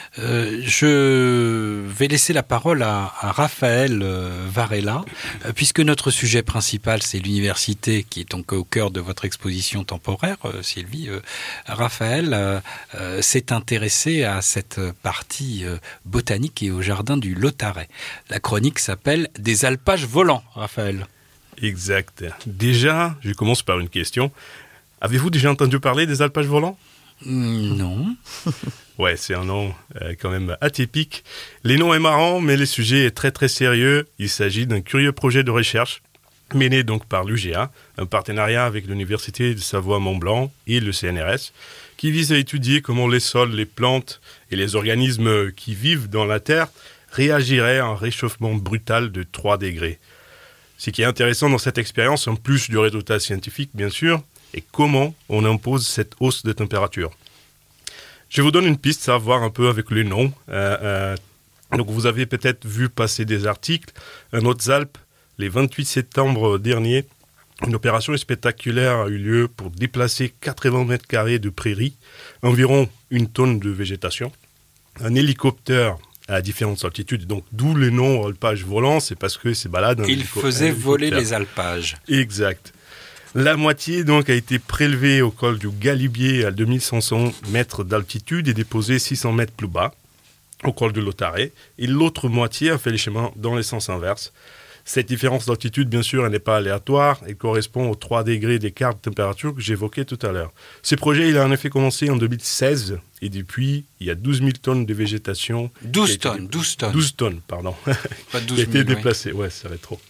Je vais laisser la parole à Raphaël Varela, puisque notre sujet principal, c'est l'université qui est donc au cœur de votre exposition temporaire, Sylvie. Raphaël s'est intéressé à cette partie botanique et au jardin du Lautaret. La chronique s'appelle « Des alpages volants », Raphaël. Exact. Déjà, je commence par une question. Avez-vous déjà entendu parler des alpages volants ? Non. Ouais, c'est un nom quand même atypique. Les noms est marrant, mais le sujet est très très sérieux. Il s'agit d'un curieux projet de recherche mené donc par l'UGA, un partenariat avec l'Université de Savoie-Mont-Blanc et le CNRS, qui vise à étudier comment les sols, les plantes et les organismes qui vivent dans la Terre réagiraient à un réchauffement brutal de 3 degrés. Ce qui est intéressant dans cette expérience, en plus du résultat scientifique bien sûr, est comment on impose cette hausse de température. Je vous donne une piste à voir un peu avec le nom. Donc vous avez peut-être vu passer des articles. En Hautes-Alpes, le 28 septembre dernier, une opération spectaculaire a eu lieu pour déplacer 80 mètres carrés de prairies, environ 1 tonne de végétation. Un hélicoptère à différentes altitudes, donc d'où le nom alpage volant, c'est parce que ces balades... Il faisait voler les alpages. Exact. La moitié donc a été prélevée au col du Galibier à 2500 mètres d'altitude et déposée 600 mètres plus bas au col du Lautaret. Et l'autre moitié a fait le chemin dans le sens inverse. Cette différence d'altitude, bien sûr, elle n'est pas aléatoire. Elle correspond aux 3 degrés d'écart de température que j'évoquais tout à l'heure. Ce projet, il a en effet commencé en 2016 et depuis, il y a 12 000 tonnes de végétation. 12 tonnes. 12 tonnes, pardon. Pas 12 000, qui a été déplacée. Ouais, ça va être trop.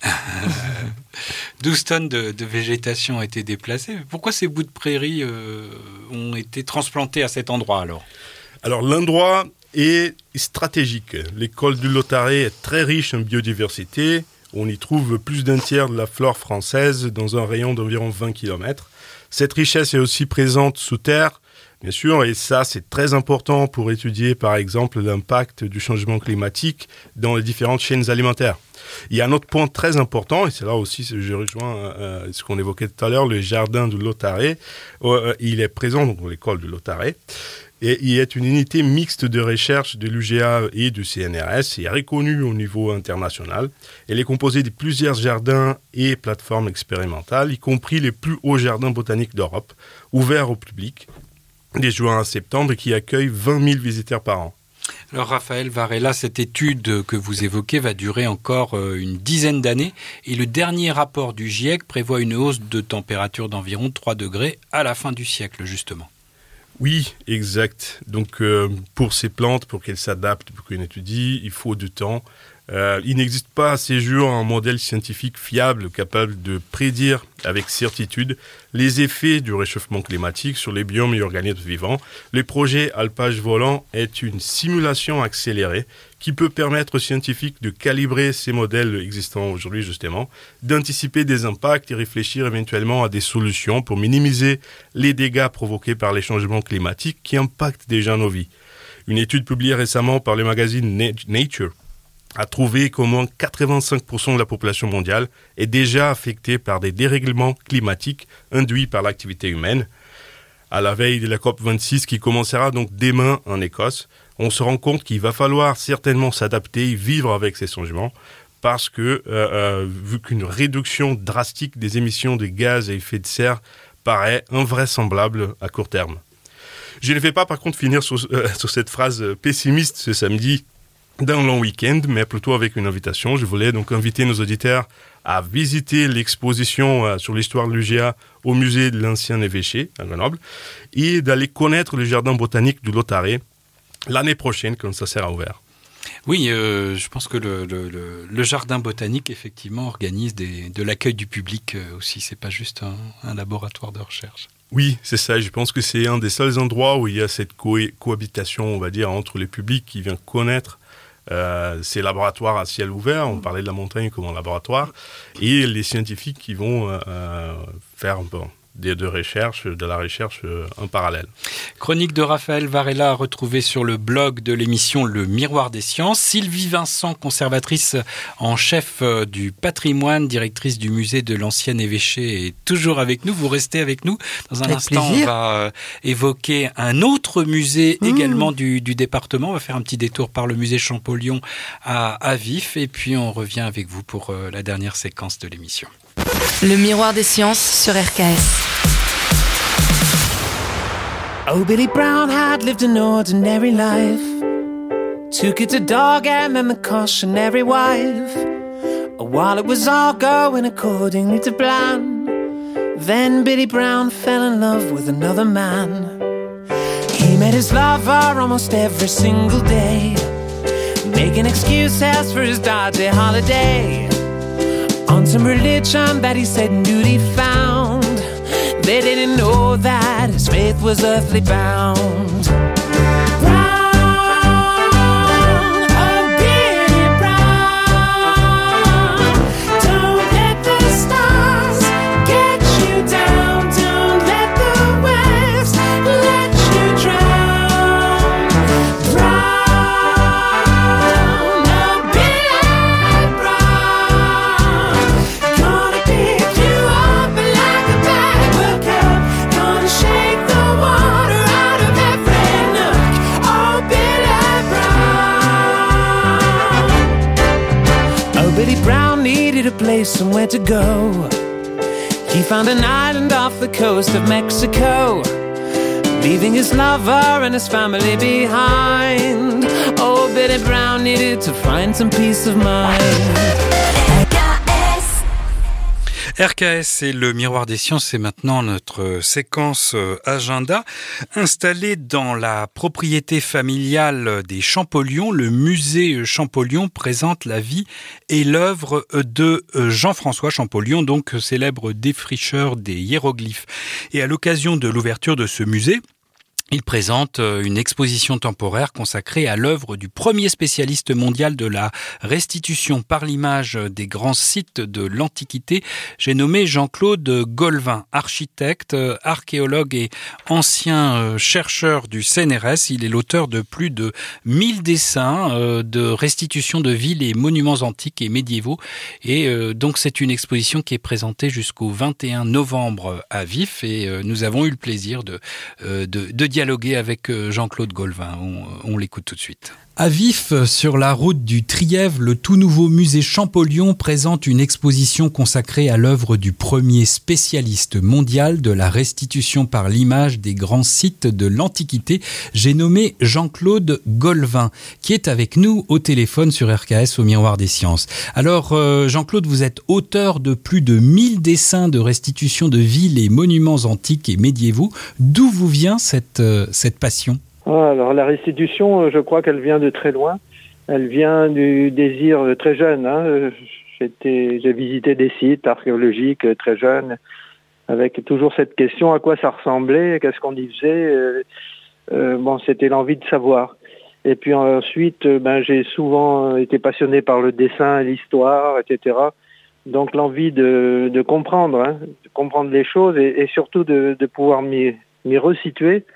12 tonnes de végétation ont été déplacées. Pourquoi ces bouts de prairie ont été transplantés à cet endroit alors ? Alors l'endroit est stratégique. L'école du Lautaret est très riche en biodiversité. On y trouve plus d'un tiers de la flore française dans un rayon d'environ 20 km. Cette richesse est aussi présente sous terre, bien sûr, et ça, c'est très important pour étudier, par exemple, l'impact du changement climatique dans les différentes chaînes alimentaires. Il y a un autre point très important, et c'est là aussi que je rejoins ce qu'on évoquait tout à l'heure, le jardin du Lautaret. Il est présent dans l'école du Lautaret. Et il est une unité mixte de recherche de l'UGA et du CNRS et reconnue au niveau international. Elle est composée de plusieurs jardins et plateformes expérimentales, y compris les plus hauts jardins botaniques d'Europe, ouverts au public, de juin à septembre, et qui accueillent 20 000 visiteurs par an. Alors Raphaël Varela, cette étude que vous évoquez va durer encore une dizaine d'années et le dernier rapport du GIEC prévoit une hausse de température d'environ 3 degrés à la fin du siècle justement. Oui, exact. Donc, pour ces plantes, pour qu'elles s'adaptent, pour qu'on étudie, il faut du temps. Il n'existe pas à ce jour un modèle scientifique fiable capable de prédire avec certitude les effets du réchauffement climatique sur les biomes et organismes vivants. Le projet Alpage Volant est une simulation accélérée qui peut permettre aux scientifiques de calibrer ces modèles existants aujourd'hui justement, d'anticiper des impacts et réfléchir éventuellement à des solutions pour minimiser les dégâts provoqués par les changements climatiques qui impactent déjà nos vies. Une étude publiée récemment par le magazine Nature a trouvé qu'au moins 85% de la population mondiale est déjà affectée par des dérèglements climatiques induits par l'activité humaine. À la veille de la COP26 qui commencera donc demain en Écosse, on se rend compte qu'il va falloir certainement s'adapter et vivre avec ces changements parce que, vu qu'une réduction drastique des émissions de gaz à effet de serre paraît invraisemblable à court terme. Je ne vais pas par contre finir sur cette phrase pessimiste ce samedi d'un long week-end, mais plutôt avec une invitation. Je voulais donc inviter nos auditeurs à visiter l'exposition sur l'histoire de l'UGA au musée de l'ancien évêché à Grenoble et d'aller connaître le jardin botanique du Lautaret l'année prochaine quand ça sera ouvert. Oui, je pense que le jardin botanique, effectivement, organise de l'accueil du public aussi. C'est pas juste un laboratoire de recherche. Oui, c'est ça. Je pense que c'est un des seuls endroits où il y a cette cohabitation, on va dire, entre les publics qui viennent connaître ces laboratoires à ciel ouvert. On parlait de la montagne comme un laboratoire. Et les scientifiques qui vont faire de la recherche en parallèle. Chronique de Raphaël Varela à retrouver sur le blog de l'émission Le Miroir des Sciences. Sylvie Vincent, conservatrice en chef du patrimoine, directrice du musée de l'Ancien Évêché, est toujours avec nous. Vous restez avec nous. Dans un instant, on va évoquer un autre musée également du département. On va faire un petit détour par le musée Champollion à Vif. Et puis, on revient avec vous pour la dernière séquence de l'émission. Le Miroir des Sciences sur RKS. Oh, Billy Brown had lived an ordinary life. Two kids, a dog, and then the cautionary wife. While it was all going according to plan, then Billy Brown fell in love with another man. He met his lover almost every single day, making excuses for his dodgy holiday. On some religion that he said and duty found, they didn't know that his faith was earthly bound. A place somewhere to go. He found an island off the coast of Mexico, leaving his lover and his family behind. Oh, Billy Brown needed to find some peace of mind. RKS et le Miroir des Sciences, c'est maintenant notre séquence agenda. Installé dans la propriété familiale des Champollion, le musée Champollion présente la vie et l'œuvre de Jean-François Champollion, donc célèbre défricheur des hiéroglyphes. Et à l'occasion de l'ouverture de ce musée, il présente une exposition temporaire consacrée à l'œuvre du premier spécialiste mondial de la restitution par l'image des grands sites de l'Antiquité. J'ai nommé Jean-Claude Golvin, architecte, archéologue et ancien chercheur du CNRS. Il est l'auteur de plus de 1000 dessins de restitution de villes et monuments antiques et médiévaux. Et donc c'est une exposition qui est présentée jusqu'au 21 novembre à Vif. Et nous avons eu le plaisir de dialoguer avec Jean-Claude Golvin. On l'écoute tout de suite. À Vif, sur la route du Trièvre, le tout nouveau musée Champollion présente une exposition consacrée à l'œuvre du premier spécialiste mondial de la restitution par l'image des grands sites de l'Antiquité. J'ai nommé Jean-Claude Golvin, qui est avec nous au téléphone sur RKS au Miroir des Sciences. Alors, Jean-Claude, vous êtes auteur de plus de 1000 dessins de restitution de villes et monuments antiques et médiévaux. D'où vous vient cette passion ? Alors la restitution, je crois qu'elle vient de très loin. Elle vient du désir très jeune. J'ai visité des sites archéologiques très jeunes, avec toujours cette question, à quoi ça ressemblait, qu'est-ce qu'on y faisait. C'était l'envie de savoir. Et puis ensuite, j'ai souvent été passionné par le dessin, l'histoire, etc. Donc l'envie de comprendre, de comprendre les choses et surtout de pouvoir m'y resituer.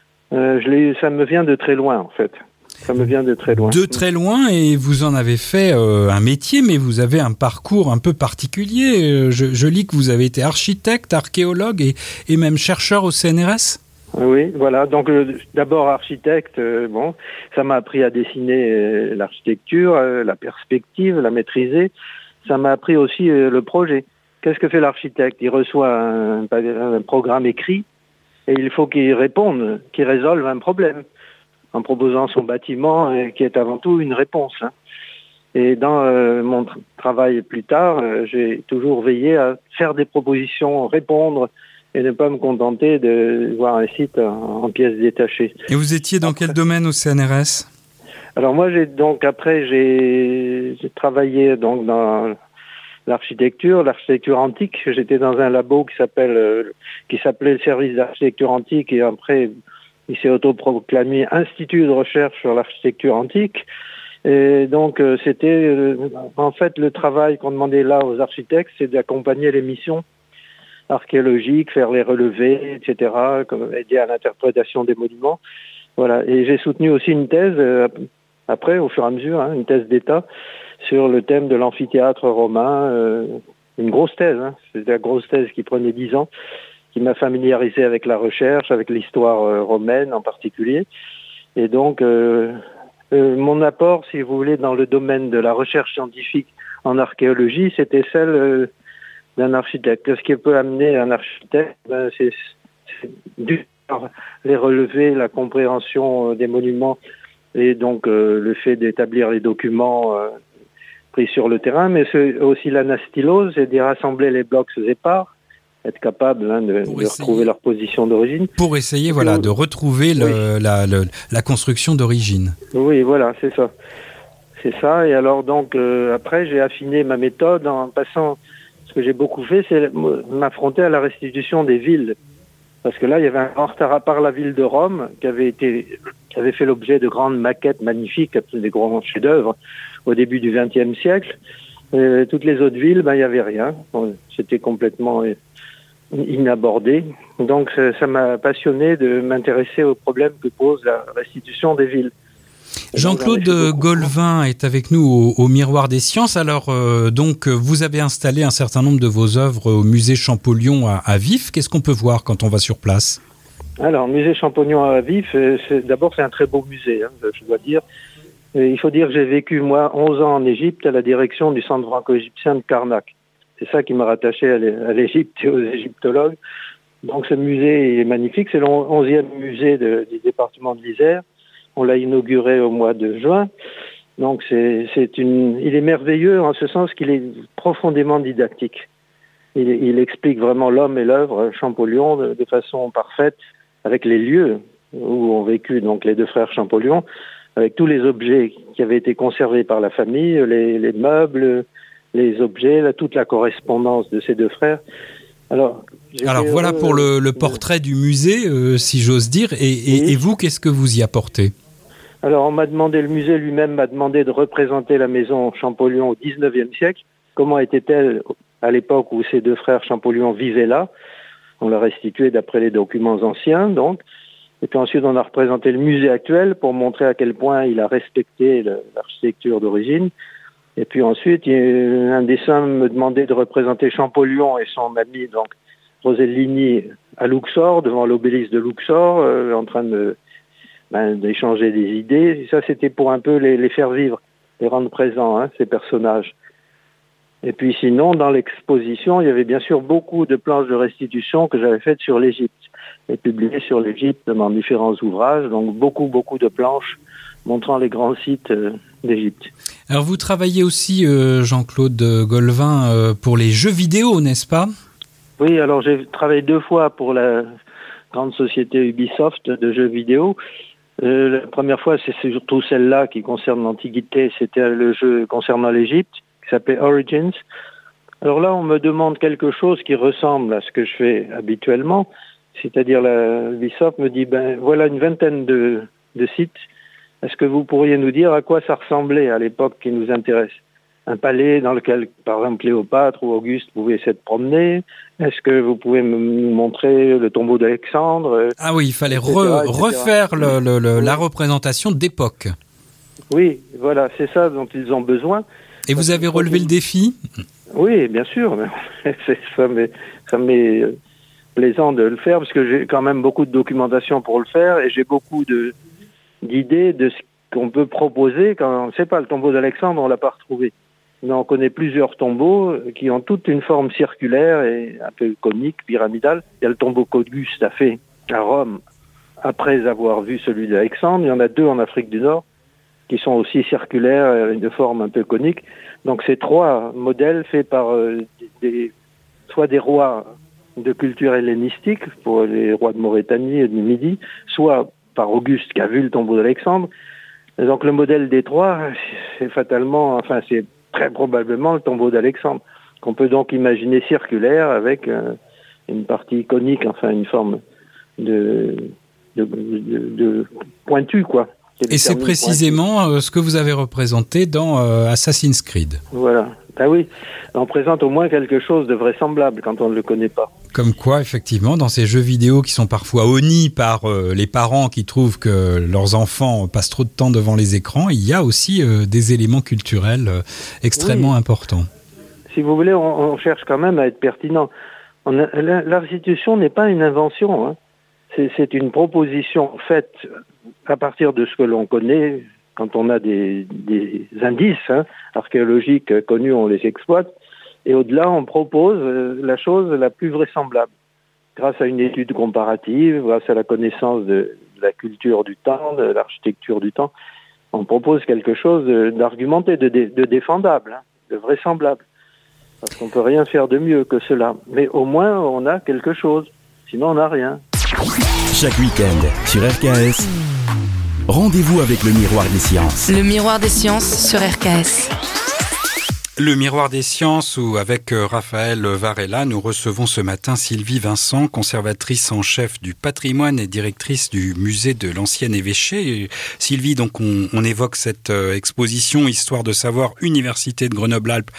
Ça me vient de très loin, en fait. Ça me vient de très loin. De très loin, et vous en avez fait un métier, mais vous avez un parcours un peu particulier. Je lis que vous avez été architecte, archéologue et même chercheur au CNRS. Oui, voilà. Donc, d'abord architecte, ça m'a appris à dessiner l'architecture, la perspective, la maîtriser. Ça m'a appris aussi le projet. Qu'est-ce que fait l'architecte ? Il reçoit un programme écrit. Et il faut qu'il réponde, qu'il résolve un problème, en proposant son bâtiment qui est avant tout une réponse. Et dans mon travail plus tard, j'ai toujours veillé à faire des propositions, répondre, et ne pas me contenter de voir un site en pièces détachées. Et vous étiez dans quel domaine au CNRS ? Alors moi, j'ai travaillé donc dans l'architecture antique. J'étais dans un labo qui s'appelait le service d'architecture antique, et après il s'est autoproclamé Institut de recherche sur l'architecture antique. Et donc c'était en fait le travail qu'on demandait là aux architectes, c'est d'accompagner les missions archéologiques, faire les relevés, etc., aider à l'interprétation des monuments. Voilà. Et j'ai soutenu aussi une thèse après, au fur et à mesure, une thèse d'État sur le thème de l'amphithéâtre romain, une grosse thèse, c'était la grosse thèse qui prenait 10 ans, qui m'a familiarisé avec la recherche, avec l'histoire romaine en particulier. Et donc, mon apport, si vous voulez, dans le domaine de la recherche scientifique en archéologie, c'était celle d'un architecte. Ce qui peut amener un architecte, c'est les relevés, la compréhension des monuments, et donc le fait d'établir les documents pris sur le terrain, mais c'est aussi l'anastylose, c'est de rassembler les blocs épars, être capable de retrouver leur position d'origine. Pour essayer de retrouver la construction d'origine. Oui, voilà, c'est ça. C'est ça, et alors donc après j'ai affiné ma méthode en passant, ce que j'ai beaucoup fait, c'est m'affronter à la restitution des villes. Parce que là, il y avait un grand retard, à part la ville de Rome, qui avait fait l'objet de grandes maquettes magnifiques, des grands chefs-d'œuvre, au début du XXe siècle. Toutes les autres villes, il n'y avait rien. C'était complètement inabordé. Donc, ça m'a passionné de m'intéresser au problème que pose la restitution des villes. Jean-Claude Golvin est avec nous au Miroir des Sciences. Alors, donc, vous avez installé un certain nombre de vos œuvres au musée Champollion à Vif. Qu'est-ce qu'on peut voir quand on va sur place ? Alors, le musée Champollion à Vif, d'abord, c'est un très beau musée, je dois dire. Et il faut dire que j'ai vécu, moi, 11 ans en Égypte à la direction du centre franco-égyptien de Karnak. C'est ça qui m'a rattaché à l'Égypte et aux égyptologues. Donc, ce musée est magnifique. C'est le 11e musée du département de l'Isère. On l'a inauguré au mois de juin. Donc, il est merveilleux en ce sens qu'il est profondément didactique. Il explique vraiment l'homme et l'œuvre Champollion de façon parfaite, avec les lieux où ont vécu donc les deux frères Champollion, avec tous les objets qui avaient été conservés par la famille, les meubles, les objets, toute la correspondance de ces deux frères. Alors voilà pour le portrait du musée, si j'ose dire. Et vous, qu'est-ce que vous y apportez ? Alors, le musée lui-même m'a demandé de représenter la maison Champollion au XIXe siècle. Comment était-elle à l'époque où ces deux frères Champollion vivaient là ? On l'a restitué d'après les documents anciens, donc. Et puis ensuite, on a représenté le musée actuel pour montrer à quel point il a respecté l'architecture d'origine. Et puis ensuite, un dessin me demandait de représenter Champollion et son ami, donc Rosellini, à Luxor, devant l'obélisque de Luxor, en train d'échanger des idées. Et ça, c'était pour un peu les faire vivre, les rendre présents, ces personnages. Et puis sinon, dans l'exposition, il y avait bien sûr beaucoup de planches de restitution que j'avais faites sur l'Égypte et publiées sur l'Égypte dans différents ouvrages. Donc beaucoup de planches montrant les grands sites d'Égypte. Alors vous travaillez aussi, Jean-Claude Golvin, pour les jeux vidéo, n'est-ce pas ? Oui, alors j'ai travaillé 2 fois pour la grande société Ubisoft de jeux vidéo. La première fois, c'est surtout celle-là qui concerne l'Antiquité. C'était le jeu concernant l'Égypte, qui s'appelait Origins. Alors là, on me demande quelque chose qui ressemble à ce que je fais habituellement. C'est-à-dire, Ubisoft me dit, voilà une vingtaine de sites. Est-ce que vous pourriez nous dire à quoi ça ressemblait à l'époque qui nous intéresse ? Un palais dans lequel, par exemple, Cléopâtre ou Auguste pouvaient s'être promenés. Est-ce que vous pouvez nous montrer le tombeau d'Alexandre ? Ah oui, il fallait refaire la représentation d'époque. Oui, voilà, c'est ça dont ils ont besoin. Et vous avez relevé le défi ? Oui, bien sûr. Ça m'est plaisant de le faire parce que j'ai quand même beaucoup de documentation pour le faire et j'ai beaucoup d'idées de ce qu'on peut proposer quand on ne sait pas. Le tombeau d'Alexandre, on l'a pas retrouvé. Mais on connaît plusieurs tombeaux qui ont toute une forme circulaire et un peu conique, pyramidale. Il y a le tombeau qu'Auguste a fait à Rome après avoir vu celui d'Alexandre. Il y en a 2 en Afrique du Nord qui sont aussi circulaires et de forme un peu conique. Donc ces 3 modèles faits par soit des rois de culture hellénistique, pour les rois de Mauritanie et du Midi, soit par Auguste qui a vu le tombeau d'Alexandre. Et donc le modèle des trois, c'est c'est très probablement le tombeau d'Alexandre, qu'on peut donc imaginer circulaire avec une partie conique, une forme de pointu, quoi. Et c'est précisément ce que vous avez représenté dans Assassin's Creed. Voilà. Ah oui, on présente au moins quelque chose de vraisemblable quand on ne le connaît pas. Comme quoi, effectivement, dans ces jeux vidéo qui sont parfois honnis par les parents qui trouvent que leurs enfants passent trop de temps devant les écrans, il y a aussi des éléments culturels extrêmement importants. Si vous voulez, on cherche quand même à être pertinent. La restitution n'est pas une invention, hein. C'est une proposition faite à partir de ce que l'on connaît. Quand on a des indices archéologiques connus, on les exploite. Et au-delà, on propose la chose la plus vraisemblable. Grâce à une étude comparative, grâce à la connaissance de la culture du temps, de l'architecture du temps, on propose quelque chose d'argumenté, de défendable, de vraisemblable. Parce qu'on ne peut rien faire de mieux que cela. Mais au moins, on a quelque chose. Sinon, on n'a rien. Chaque week-end, sur RKS, rendez-vous avec le Miroir des Sciences. Le Miroir des Sciences sur RKS. Le Miroir des Sciences, où avec Raphaël Varela, nous recevons ce matin Sylvie Vincent, conservatrice en chef du patrimoine et directrice du musée de l'Ancien Évêché. Sylvie, donc on évoque cette exposition Histoire de savoir, Université de Grenoble-Alpes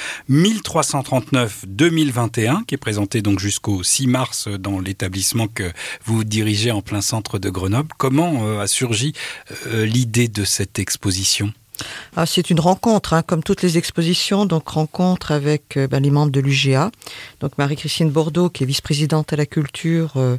1339-2021, qui est présentée donc jusqu'au 6 mars dans l'établissement que vous dirigez en plein centre de Grenoble. Comment a surgi l'idée de cette exposition ? C'est une rencontre, comme toutes les expositions, donc rencontre avec les membres de l'UGA, donc Marie-Christine Bordeaux qui est vice-présidente à la culture à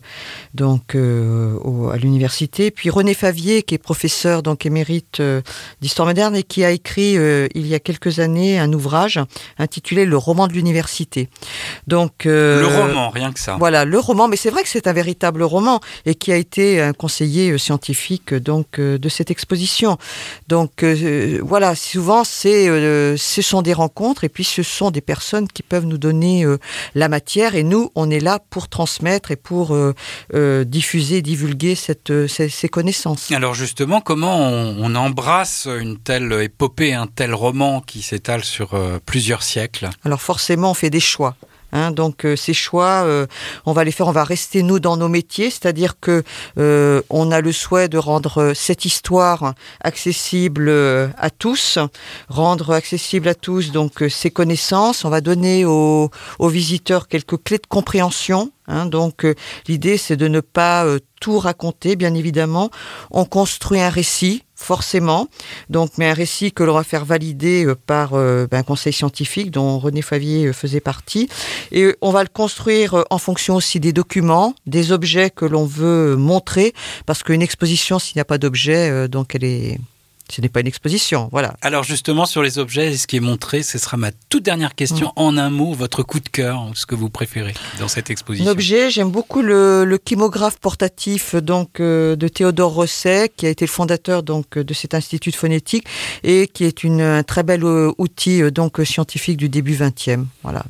l'université, puis René Favier qui est professeur donc émérite d'histoire moderne et qui a écrit il y a quelques années un ouvrage intitulé Le roman de l'université. Donc le roman, rien que ça. Voilà, le roman, mais c'est vrai que c'est un véritable roman et qui a été un conseiller scientifique de cette exposition. Donc voilà, souvent ce sont des rencontres et puis ce sont des personnes qui peuvent nous donner la matière et nous, on est là pour transmettre et pour diffuser, divulguer ces connaissances. Alors justement, comment on embrasse une telle épopée, un tel roman qui s'étale sur plusieurs siècles ? Alors forcément, on fait des choix. Donc ces choix, on va les faire, on va rester nous dans nos métiers, c'est-à-dire que on a le souhait de rendre cette histoire accessible à tous, rendre accessible à tous donc ces connaissances. On va donner aux visiteurs quelques clés de compréhension. Donc l'idée c'est de ne pas tout raconter, bien évidemment. On construit un récit, forcément, mais un récit que l'on va faire valider par un conseil scientifique dont René Favier faisait partie. Et on va le construire en fonction aussi des documents, des objets que l'on veut montrer, parce qu'une exposition, s'il n'y a pas d'objet, ce n'est pas une exposition, voilà. Alors justement, sur les objets, ce qui est montré, ce sera ma toute dernière question. En un mot, votre coup de cœur, ce que vous préférez dans cette exposition. L'objet, j'aime beaucoup le kymographe portatif de Théodore Rosset, qui a été le fondateur de cet institut de phonétique et qui est un très bel outil scientifique du début 20e. Voilà,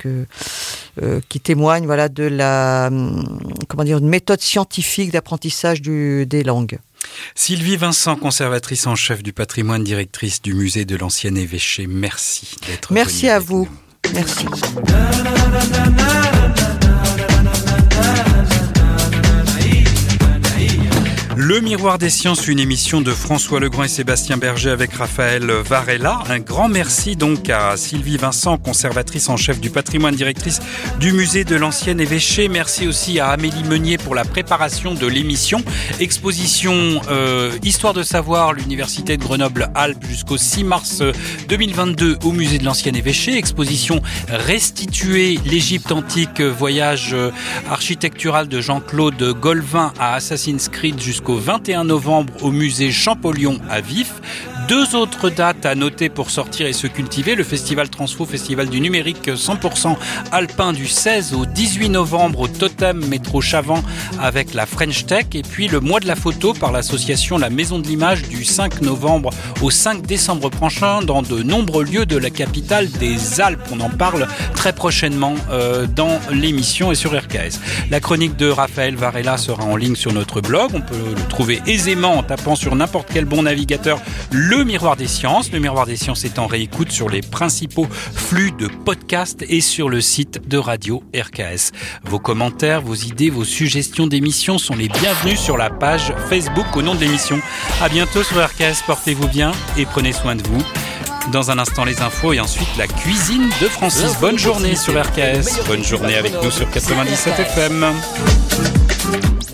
qui témoigne de la une méthode scientifique d'apprentissage des langues. Sylvie Vincent, conservatrice en chef du patrimoine, directrice du musée de l'Ancien Évêché, merci d'être venue. Merci à vous. Merci. Le Miroir des Sciences, une émission de François Legrand et Sébastien Berger avec Raphaël Varela. Un grand merci donc à Sylvie Vincent, conservatrice en chef du patrimoine, directrice du musée de l'Ancien Évêché. Merci aussi à Amélie Meunier pour la préparation de l'émission. Exposition Histoire de savoir, l'Université de Grenoble-Alpes jusqu'au 6 mars 2022 au musée de l'Ancien Évêché. Exposition Restituer l'Égypte antique, voyage architectural de Jean-Claude Golvin à Assassin's Creed jusqu'au 21 novembre au musée Champollion à Vif. 2 autres dates à noter pour sortir et se cultiver. Le Festival Transfo, Festival du numérique 100% alpin du 16 au 18 novembre au Totem Métro Chavant avec la French Tech. Et puis le mois de la photo par l'association La Maison de l'Image du 5 novembre au 5 décembre prochain dans de nombreux lieux de la capitale des Alpes. On en parle très prochainement dans l'émission et sur RKS. La chronique de Raphaël Varela sera en ligne sur notre blog. On peut le trouver aisément en tapant sur n'importe quel bon navigateur Le Miroir des Sciences. Le Miroir des Sciences est en réécoute sur les principaux flux de podcasts et sur le site de Radio RKS. Vos commentaires, vos idées, vos suggestions d'émissions sont les bienvenus sur la page Facebook au nom de l'émission. À bientôt sur RKS, portez-vous bien et prenez soin de vous. Dans un instant, les infos et ensuite la cuisine de Francis. Bonne journée sur RKS. Bonne journée avec nous sur 97 FM.